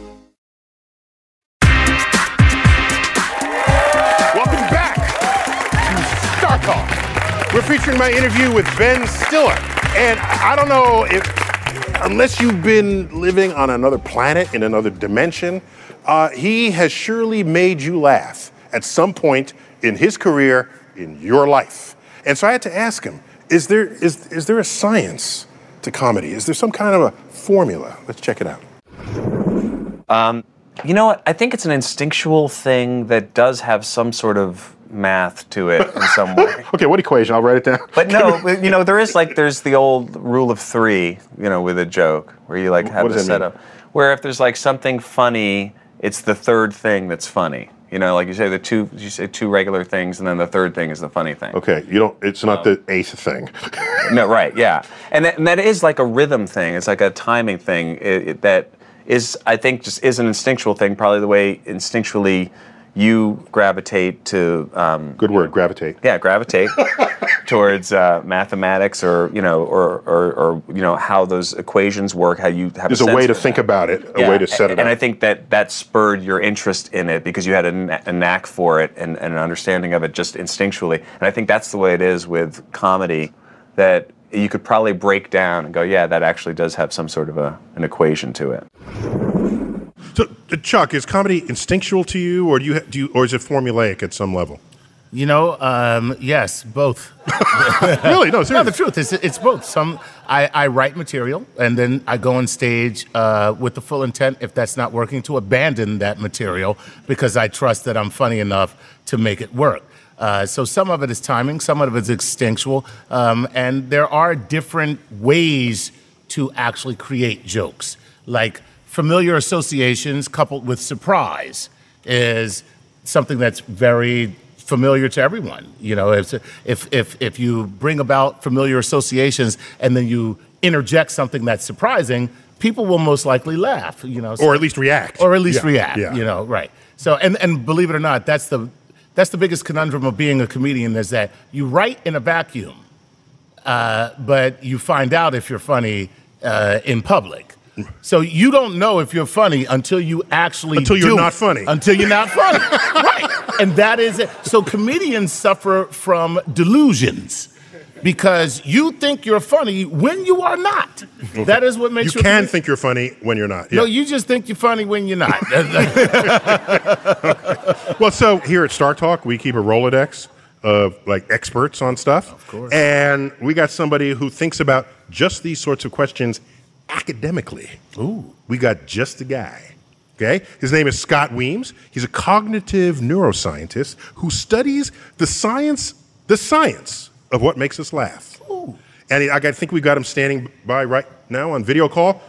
Speaker 3: Welcome back to Star Talk. We're featuring my interview with Ben Stiller, And I don't know if, unless you've been living on another planet in another dimension, uh, he has surely made you laugh at some point in his career, in your life. And so I had to ask him, is there is is there a science to comedy? Is there some kind of a formula? Let's check it out.
Speaker 6: Um, you know what? I think it's an instinctual thing that does have some sort of math to it in some way.
Speaker 3: Okay, what equation? I'll write it down.
Speaker 6: But no, you know, there is like, there's the old rule of three, you know, with a joke, where you like have
Speaker 3: What does
Speaker 6: the
Speaker 3: that mean?
Speaker 6: setup. Where if there's like something funny, it's the third thing that's funny. You know, like you say the two, you say two regular things, and then the third thing is the funny thing.
Speaker 3: Okay, you don't. It's not the eighth thing.
Speaker 6: No, right, yeah, and that, and that is like a rhythm thing. It's like a timing thing. It, it, that is, I think, just is an instinctual thing. Probably the way instinctually you gravitate to. Um,
Speaker 3: Good word, gravitate.
Speaker 6: Yeah, gravitate towards uh, mathematics, or you know, or, or or you know how those equations work. How you have.
Speaker 3: There's
Speaker 6: a,
Speaker 3: a way to
Speaker 6: sense
Speaker 3: think about it, a
Speaker 6: Yeah,
Speaker 3: way to set it
Speaker 6: and
Speaker 3: up.
Speaker 6: I think that that spurred your interest in it because you had a, kn- a knack for it and, and an understanding of it just instinctually. And I think that's the way it is with comedy, that you could probably break down and go, yeah, that actually does have some sort of a, an equation to it.
Speaker 3: So, uh, Chuck, is comedy instinctual to you, or do you ha- do you, or is it formulaic at some level?
Speaker 4: You know, um, yes, both.
Speaker 3: Really? No,
Speaker 4: No,
Speaker 3: seriously.
Speaker 4: the truth is, it's both. Some I, I write material, and then I go on stage uh, with the full intent, if that's not working, to abandon that material because I trust that I'm funny enough to make it work. Uh, so some of it is timing, some of it is instinctual, um, and there are different ways to actually create jokes. Like familiar associations coupled with surprise is something that's very familiar to everyone. You know, if if if if you bring about familiar associations and then you interject something that's surprising, people will most likely laugh. You know,
Speaker 3: Or at least react.
Speaker 4: or at least
Speaker 3: Yeah,
Speaker 4: react.
Speaker 3: yeah.
Speaker 4: You know, right? So, and and believe it or not, that's the that's the biggest conundrum of being a comedian is that you write in a vacuum, uh, but you find out if you're funny uh, in public. So you don't know if you're funny until you actually
Speaker 3: Until you're
Speaker 4: do
Speaker 3: not
Speaker 4: it.
Speaker 3: funny.
Speaker 4: Until you're not funny, right? And that is it. So comedians suffer from delusions because you think you're funny when you are not.
Speaker 3: Okay.
Speaker 4: That is what makes
Speaker 3: you
Speaker 4: you.
Speaker 3: can think you're funny when you're not.
Speaker 4: No,
Speaker 3: Yeah.
Speaker 4: you just think you're funny when you're not.
Speaker 3: Well, so here at Star Talk, we keep a Rolodex of like experts on stuff. Of
Speaker 4: course.
Speaker 3: And we got somebody who thinks about just these sorts of questions academically.
Speaker 4: Ooh.
Speaker 3: We got just the guy. Okay? His name is Scott Weems. He's a cognitive neuroscientist who studies the science, the science of what makes us laugh.
Speaker 4: Ooh.
Speaker 3: And he, I got- think we got him standing by right now on video call.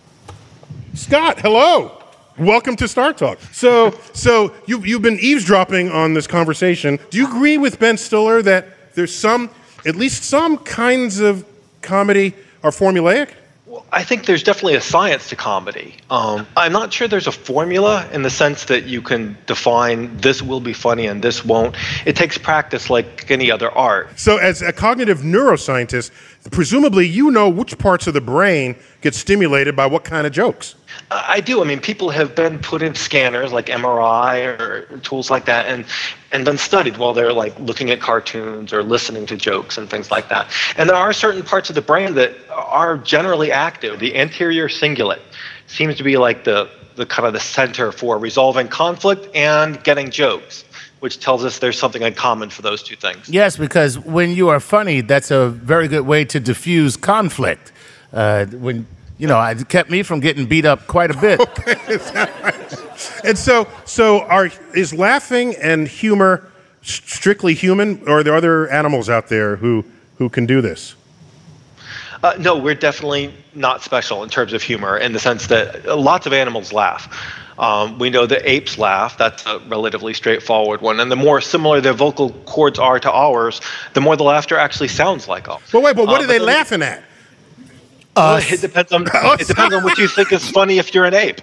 Speaker 3: Scott, hello. Welcome to Star Talk. So, so you've, you've been eavesdropping on this conversation. Do you agree with Ben Stiller that there's some, at least some kinds of comedy are formulaic?
Speaker 13: I think there's definitely a science to comedy. Um, I'm not sure there's a formula in the sense that you can define this will be funny and this won't. It takes practice like any other art.
Speaker 3: So as a cognitive neuroscientist, presumably you know which parts of the brain get stimulated by what kind of jokes.
Speaker 13: Uh, I do. I mean, people have been put in scanners like M R I or tools like that and and been studied while they're like looking at cartoons or listening to jokes and things like that. And there are certain parts of the brain that are generally active. The anterior cingulate seems to be like the, the kind of the center for resolving conflict and getting jokes, which tells us there's something in common for those two things.
Speaker 4: Yes, because when you are funny, that's a very good way to diffuse conflict. Uh, when you know, it kept me from getting beat up quite a bit.
Speaker 3: And so, so are is laughing and humor s- strictly human, or are there other animals out there who who can do this?
Speaker 13: Uh, no, we're definitely not special in terms of humor in the sense that lots of animals laugh. Um, we know that apes laugh. That's a relatively straightforward one. And the more similar their vocal cords are to ours, the more the laughter actually sounds like ours.
Speaker 3: But wait, but what
Speaker 13: Uh,
Speaker 3: are they
Speaker 13: then-
Speaker 3: laughing at?
Speaker 13: Well, it depends on it depends on what you think is funny if you're an ape.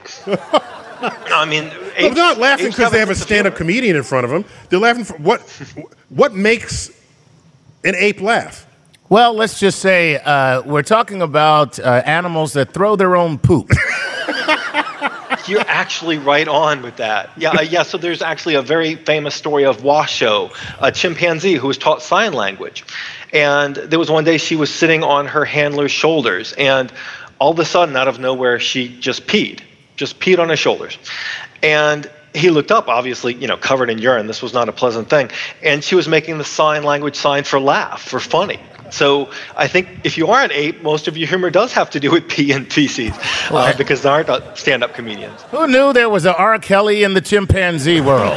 Speaker 13: I mean,
Speaker 3: They're
Speaker 13: apes,
Speaker 3: not laughing
Speaker 13: apes
Speaker 3: because they
Speaker 13: a
Speaker 3: have a
Speaker 13: sense of
Speaker 3: stand-up
Speaker 13: humor.
Speaker 3: comedian in front of them. They're laughing for what? What makes an ape laugh?
Speaker 4: Well, let's just say uh, we're talking about uh, animals that throw their own poop.
Speaker 13: You're actually right on with that. Yeah, uh, yeah. So there's actually a very famous story of Washoe, a chimpanzee who was taught sign language. And there was one day she was sitting on her handler's shoulders, and all of a sudden, out of nowhere, she just peed, just peed on his shoulders. And he looked up, obviously, you know, covered in urine. This was not a pleasant thing. And she was making the sign language sign for laugh, for funny. So I think if you are an ape, most of your humor does have to do with pee and feces, uh, because there aren't stand-up comedians.
Speaker 4: Who knew there was an R. Kelly in the chimpanzee world?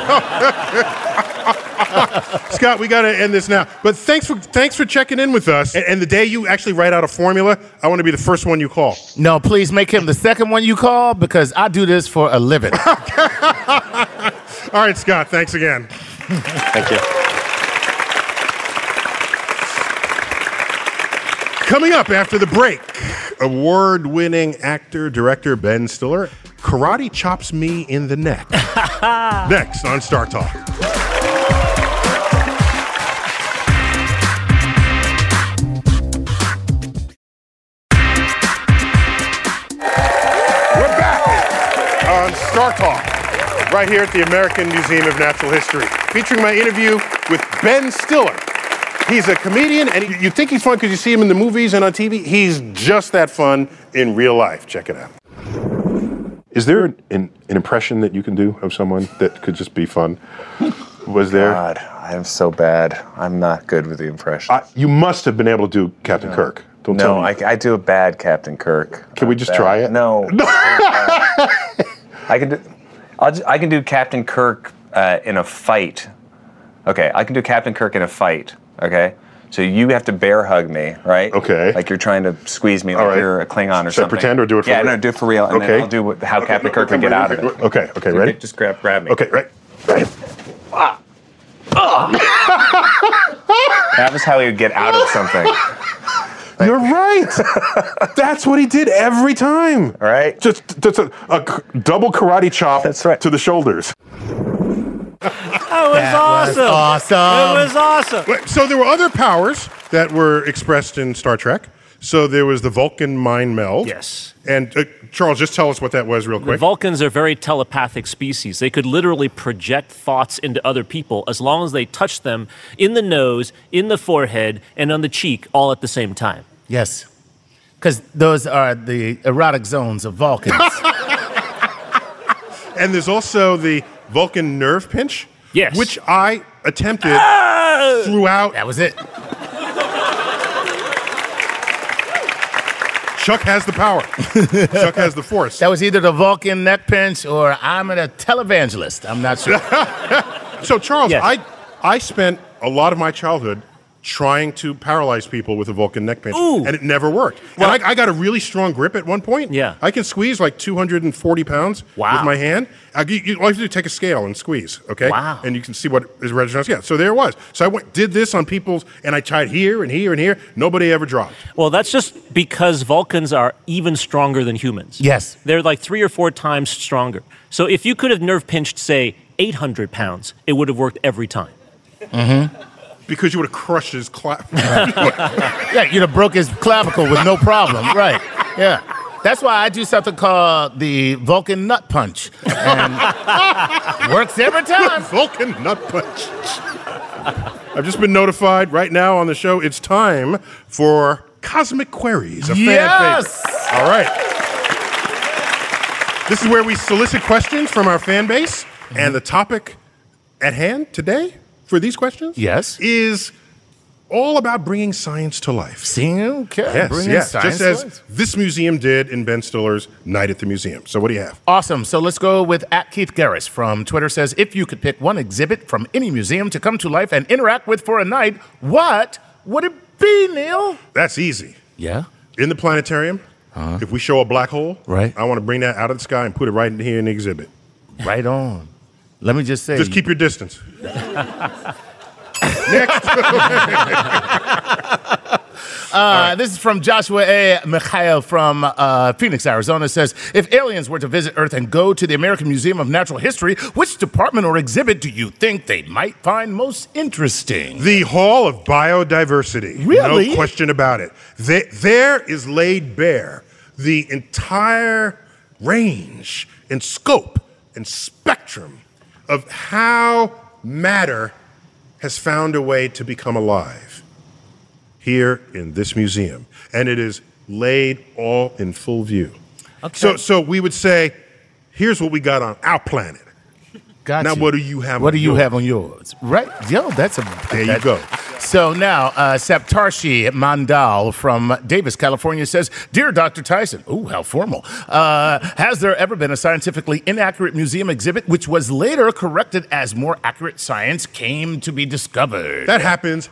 Speaker 3: Scott, we got to end this now. But thanks for thanks for checking in with us. And, and the day you actually write out a formula, I want to be the first one you call.
Speaker 4: No, please make him the second one you call, because I do this for a living.
Speaker 3: All right, Scott, thanks again.
Speaker 13: Thank you.
Speaker 3: Coming up after the break, award-winning actor, director Ben Stiller karate chops me in the neck. Next on Star Talk. We're back on Star Talk, right here at the American Museum of Natural History, featuring my interview with Ben Stiller. He's a comedian, and you think he's fun because you see him in the movies and on T V. He's just that fun in real life. Check it out. Is there an, an, an impression that you can do of someone that could just be fun? Was there?
Speaker 6: God, I'm so bad. I'm not good with the impression.
Speaker 3: Uh, you must have been able to do Captain
Speaker 6: no.
Speaker 3: Kirk. Don't
Speaker 6: no,
Speaker 3: tell me.
Speaker 6: I, I do a bad Captain Kirk.
Speaker 3: Can
Speaker 6: I'm
Speaker 3: we just
Speaker 6: bad.
Speaker 3: try it?
Speaker 6: No. I can do. I'll just, I can do Captain Kirk uh, in a fight. Okay, I can do Captain Kirk in a fight. Okay, so you have to bear hug me, right?
Speaker 3: Okay.
Speaker 6: Like you're trying to squeeze me, like
Speaker 3: All right.
Speaker 6: you're a Klingon or
Speaker 3: Should
Speaker 6: something.
Speaker 3: I pretend or do it for
Speaker 6: yeah,
Speaker 3: real?
Speaker 6: no, do it for real. And
Speaker 3: Okay.
Speaker 6: then I'll do what, how
Speaker 3: Okay,
Speaker 6: Captain
Speaker 3: no,
Speaker 6: Kirk
Speaker 3: no,
Speaker 6: would get
Speaker 3: no,
Speaker 6: out
Speaker 3: no,
Speaker 6: of it.
Speaker 3: Okay, okay,
Speaker 6: So
Speaker 3: ready?
Speaker 6: Just grab, grab me.
Speaker 3: Okay, right. Right.
Speaker 6: Ah. That was how he would get out of something.
Speaker 3: You're right. That's what he did every time.
Speaker 6: All right.
Speaker 3: Just, just a, a k- double karate chop
Speaker 6: That's right.
Speaker 3: to the shoulders.
Speaker 5: That was
Speaker 4: That
Speaker 5: awesome.
Speaker 4: was awesome.
Speaker 5: It was awesome.
Speaker 3: Wait, So there were other powers that were expressed in Star Trek. So there was the Vulcan mind meld.
Speaker 5: Yes.
Speaker 3: And uh, Charles, just tell us what that was real
Speaker 5: The
Speaker 3: quick.
Speaker 5: Vulcans are very telepathic species. They could literally project thoughts into other people as long as they touched them in the nose, in the forehead, and on the cheek all at the same time.
Speaker 4: Yes, because those are the erotic zones of Vulcans.
Speaker 3: And there's also the Vulcan nerve pinch.
Speaker 5: Yes.
Speaker 3: Which I attempted
Speaker 5: Ah!
Speaker 3: throughout.
Speaker 4: That was it.
Speaker 3: Chuck has the power. Chuck has the force.
Speaker 4: That was either the Vulcan neck pinch or I'm a televangelist. I'm not sure.
Speaker 3: So, Charles,
Speaker 5: Yes.
Speaker 3: I I spent a lot of my childhood trying to paralyze people with a Vulcan neck pinch,
Speaker 5: Ooh.
Speaker 3: and it never worked.
Speaker 5: Well-
Speaker 3: and I, I got a really strong grip at one point.
Speaker 5: Yeah.
Speaker 3: I can squeeze like two hundred forty pounds
Speaker 5: Wow.
Speaker 3: with my hand. I, you, you, all you have to do is take a scale and squeeze, okay?
Speaker 5: Wow.
Speaker 3: And you can see what is registered. Yeah, so there it was. So I went, did this on people's, and I tried here and here and here. Nobody ever dropped.
Speaker 5: Well, that's just because Vulcans are even stronger than humans.
Speaker 4: Yes.
Speaker 5: They're like three or four times stronger. So if you could have nerve pinched, say, eight hundred pounds, it would have worked every time.
Speaker 3: Because you would have crushed his clap.
Speaker 4: Yeah, you'd have broke his clavicle with no problem. Right. Yeah. That's why I do something called the Vulcan nut punch. And works every time.
Speaker 3: Vulcan nut punch. I've just been notified right now on the show. It's time for Cosmic Queries, a fan
Speaker 4: Yes!
Speaker 3: favorite. All right. This is where we solicit questions from our fan base, and the topic at hand today for these questions,
Speaker 4: Yes.
Speaker 3: is all about bringing science to life.
Speaker 4: See, okay.
Speaker 3: Yes,
Speaker 4: Bringing
Speaker 3: yes,
Speaker 4: science
Speaker 3: just
Speaker 4: to
Speaker 3: as
Speaker 4: life.
Speaker 3: this museum did in Ben Stiller's Night at the Museum. So what do you have?
Speaker 4: Awesome. So let's go with at Keith Garris from Twitter says, if you could pick one exhibit from any museum to come to life and interact with for a night, what would it be, Neil?
Speaker 3: That's easy.
Speaker 4: Yeah.
Speaker 3: In the planetarium, if we show a black hole,
Speaker 4: Right.
Speaker 3: I want to bring that out of the sky and put it right in here in the exhibit.
Speaker 4: Right on. Let me just say.
Speaker 3: Just keep your distance. Next.
Speaker 4: Uh, This is from Joshua A. Mikhail from uh, Phoenix, Arizona. Says, if aliens were to visit Earth and go to the American Museum of Natural History, which department or exhibit do you think they might find most interesting?
Speaker 3: The Hall of Biodiversity.
Speaker 4: Really?
Speaker 3: No question about it. They, there is laid bare the entire range and scope and spectrum of how matter has found a way to become alive here in this museum. And it is laid all in full view. Okay. So, so we would say, here's what we got on our planet.
Speaker 4: Gotcha.
Speaker 3: Now, what do you have
Speaker 4: What
Speaker 3: on
Speaker 4: do you
Speaker 3: yours?
Speaker 4: have on yours? Right. Yo, that's a...
Speaker 3: There
Speaker 4: that,
Speaker 3: you go.
Speaker 4: So now, uh, Saptarshi Mandal from Davis, California says, Dear Doctor Tyson, ooh, how formal. Uh, has there ever been a scientifically inaccurate museum exhibit which was later corrected as more accurate science came to be discovered?
Speaker 3: That happens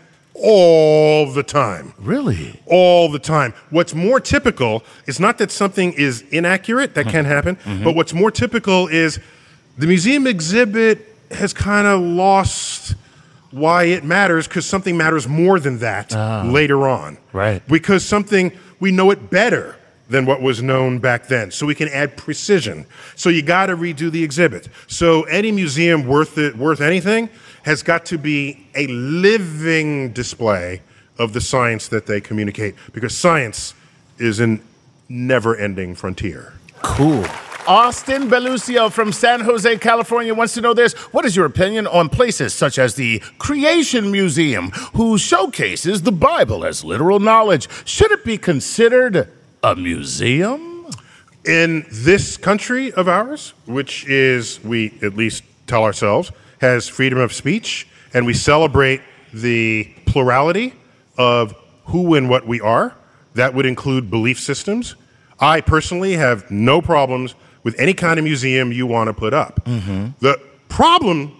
Speaker 3: all the time.
Speaker 4: Really?
Speaker 3: All the time. What's more typical is not that something is inaccurate, that can happen,
Speaker 4: Mhm.
Speaker 3: but what's more typical is the museum exhibit has kind of lost why it matters because something matters more than that
Speaker 4: Ah.
Speaker 3: later on.
Speaker 4: Right.
Speaker 3: Because something, we know it better than what was known back then. So we can add precision. So you got to redo the exhibit. So any museum worth it, worth anything has got to be a living display of the science that they communicate because science is a never-ending frontier.
Speaker 4: Cool. Austin Belucio from San Jose, California wants to know this. What is your opinion on places such as the Creation Museum, who showcases the Bible as literal knowledge? Should it be considered a museum?
Speaker 3: In this country of ours, which is, we at least tell ourselves, has freedom of speech, and we celebrate the plurality of who and what we are, that would include belief systems. I personally have no problems with any kind of museum you want to put up.
Speaker 4: Mm-hmm.
Speaker 3: The problem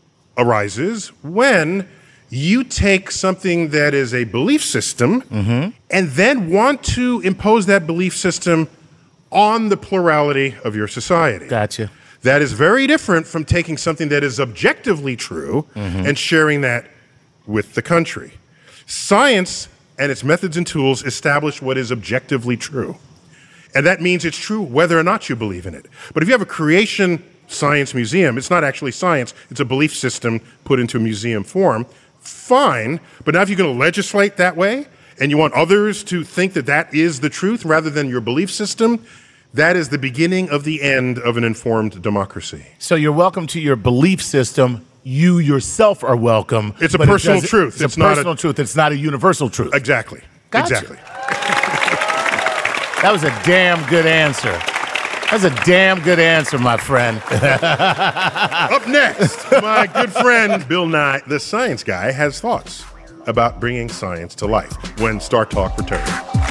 Speaker 3: arises when you take something that is a belief system
Speaker 4: Mm-hmm.
Speaker 3: and then want to impose that belief system on the plurality of your society.
Speaker 4: Gotcha.
Speaker 3: That is very different from taking something that is objectively true
Speaker 4: Mhm.
Speaker 3: and sharing that with the country. Science and its methods and tools establish what is objectively true. And that means it's true whether or not you believe in it. But if you have a creation science museum, it's not actually science, it's a belief system put into a museum form, fine. But now if you're going to legislate that way and you want others to think that that is the truth rather than your belief system, that is the beginning of the end of an informed democracy.
Speaker 4: So you're welcome to your belief system. You yourself are welcome.
Speaker 3: It's a
Speaker 4: but it
Speaker 3: personal
Speaker 4: doesn't-
Speaker 3: truth.
Speaker 4: It's,
Speaker 3: It's
Speaker 4: a
Speaker 3: not a-
Speaker 4: personal truth. It's not a universal truth.
Speaker 3: Exactly.
Speaker 4: Gotcha.
Speaker 3: Exactly.
Speaker 4: That was a damn good answer. That's a damn good answer, my friend.
Speaker 3: Up next, my good friend Bill Nye, the science guy, has thoughts about bringing science to life when Star Talk returns.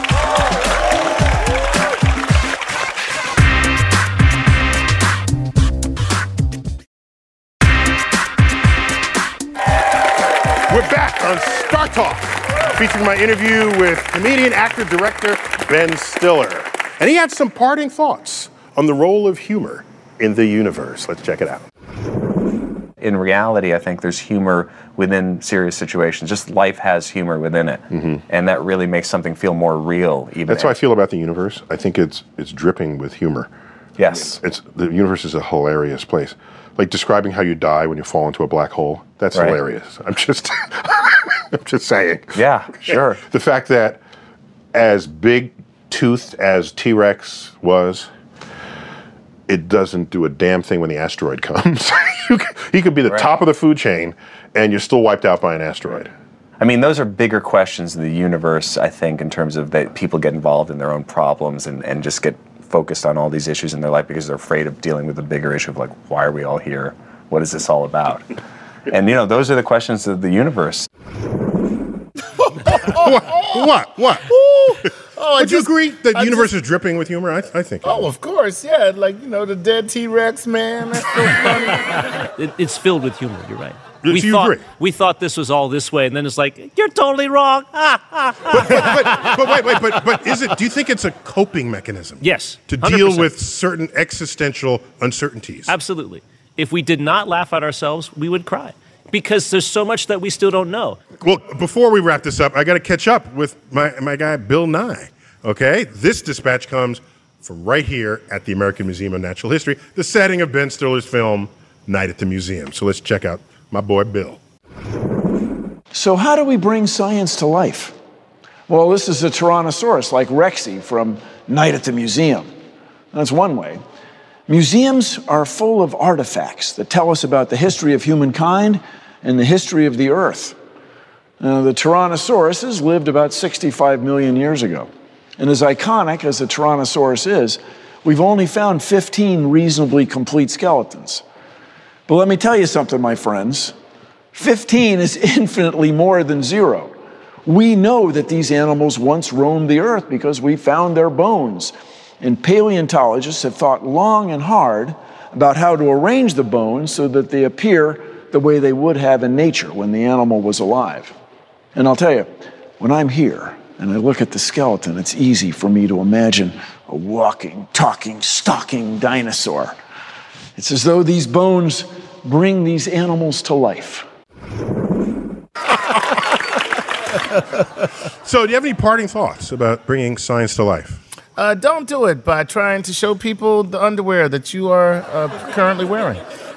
Speaker 3: We're back on Star Talk, featuring my interview with comedian, actor, director Ben Stiller. And he had some parting thoughts on the role of humor in the universe. Let's check it out.
Speaker 6: In reality, I think there's humor within serious situations. Just life has humor within it. And that really makes something feel more real. Even
Speaker 14: That's how I feel about the universe. I think it's it's dripping with humor.
Speaker 6: Yes.
Speaker 14: It's the universe is a hilarious place. Like describing how you die when you fall into a black hole. That's
Speaker 6: Right.
Speaker 14: hilarious. I'm just I'm just saying.
Speaker 6: Yeah, sure.
Speaker 14: The fact that as big toothed as T-Rex was, it doesn't do a damn thing when the asteroid comes. you could, he could be the
Speaker 6: Right.
Speaker 14: top of the food chain and you're still wiped out by an asteroid.
Speaker 6: I mean, those are bigger questions in the universe, I think, in terms of that people get involved in their own problems and, and just get focused on all these issues in their life because they're afraid of dealing with the bigger issue of, like, why are we all here? What is this all about? And, you know, those are the questions of the universe.
Speaker 3: What? What? What?
Speaker 4: Oh,
Speaker 3: Would you
Speaker 4: just-
Speaker 3: agree that the
Speaker 4: I
Speaker 3: universe
Speaker 4: just-
Speaker 3: is dripping with humor? I, I think.
Speaker 4: Oh, of course, yeah. Like, you know, the dead T-Rex, man. That's so funny.
Speaker 5: It, it's filled with humor. You're right.
Speaker 3: So
Speaker 5: we
Speaker 3: you
Speaker 5: thought
Speaker 3: agree?
Speaker 5: we thought this was all this way, and then it's like you're totally wrong. Ah, ah, ah.
Speaker 3: but, but wait, wait, but but is it? Do you think it's a coping mechanism?
Speaker 5: Yes,
Speaker 3: To
Speaker 5: one hundred
Speaker 3: deal
Speaker 5: percent.
Speaker 3: with certain existential uncertainties.
Speaker 5: Absolutely. If we did not laugh at ourselves, we would cry because there's so much that we still don't know.
Speaker 3: Well, before we wrap this up, I got to catch up with my my guy Bill Nye. Okay, this dispatch comes from right here at the American Museum of Natural History, the setting of Ben Stiller's film Night at the Museum. So let's check out my boy Bill.
Speaker 15: So how do we bring science to life? Well, this is a Tyrannosaurus like Rexy from Night at the Museum. That's one way. Museums are full of artifacts that tell us about the history of humankind and the history of the earth. Uh, the Tyrannosauruses lived about sixty-five million years ago. And as iconic as the Tyrannosaurus is, we've only found fifteen reasonably complete skeletons. But let me tell you something, my friends. fifteen is infinitely more than zero. We know that these animals once roamed the earth because we found their bones. And paleontologists have thought long and hard about how to arrange the bones so that they appear the way they would have in nature when the animal was alive. And I'll tell you, when I'm here and I look at the skeleton, it's easy for me to imagine a walking, talking, stalking dinosaur. It's as though these bones bring these animals to life.
Speaker 3: So, do you have any parting thoughts about bringing science to life?
Speaker 4: Uh, don't do it by trying to show people the underwear that you are uh, currently wearing.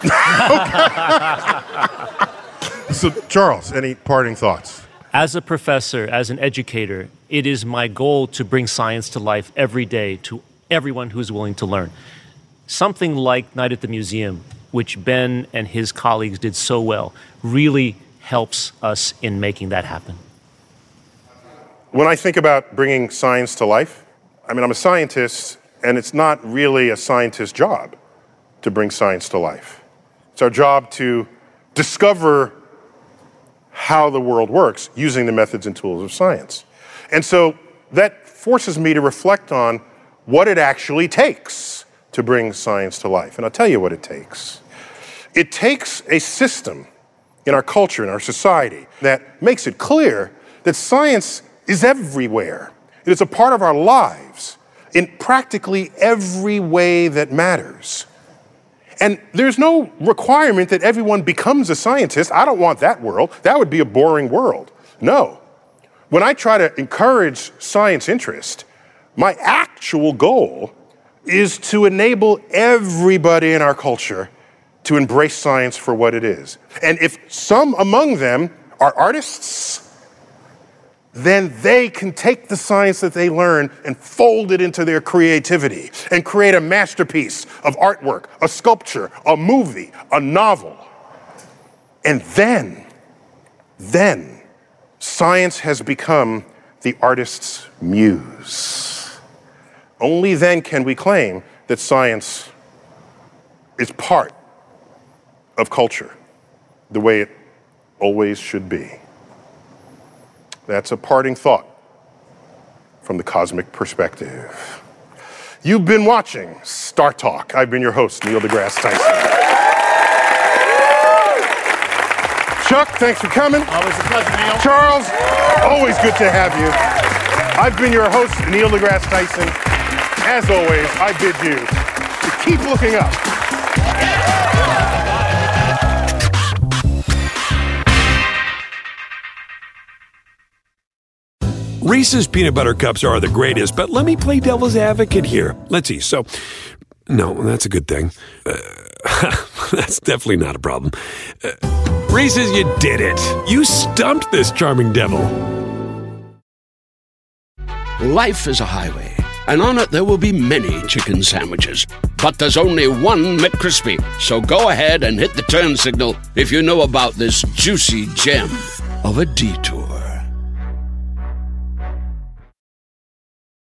Speaker 3: So, Charles, any parting thoughts?
Speaker 5: As a professor, as an educator, it is my goal to bring science to life every day to everyone who is willing to learn. Something like Night at the Museum, which Ben and his colleagues did so well, really helps us in making that happen.
Speaker 3: When I think about bringing science to life, I mean, I'm a scientist, and it's not really a scientist's job to bring science to life. It's our job to discover how the world works using the methods and tools of science. And so that forces me to reflect on what it actually takes to bring science to life. And I'll tell you what it takes. It takes a system in our culture, in our society, that makes it clear that science is everywhere. It is a part of our lives in practically every way that matters. And there's no requirement that everyone becomes a scientist. I don't want that world. That would be a boring world. No. When I try to encourage science interest, my actual goal is to enable everybody in our culture to embrace science for what it is. And if some among them are artists, then they can take the science that they learn and fold it into their creativity and create a masterpiece of artwork, a sculpture, a movie, a novel. And then, then, science has become the artist's muse. Only then can we claim that science is part of culture, the way it always should be. That's a parting thought from the cosmic perspective. You've been watching Star Talk. I've been your host, Neil deGrasse Tyson. Chuck, thanks for coming.
Speaker 4: Always a pleasure, Neil.
Speaker 3: Charles, always good to have you. I've been your host, Neil deGrasse Tyson. As always, I bid you to keep looking up.
Speaker 2: Reese's Peanut Butter Cups are the greatest, but let me play devil's advocate here. Let's see. So, no, that's a good thing. Uh, that's definitely not a problem. Uh, Reese's, you did it. You stumped this charming devil.
Speaker 10: Life is a highway, and on it there will be many chicken sandwiches. But there's only one McCrispy. So go ahead and hit the turn signal if you know about this juicy gem of a detour.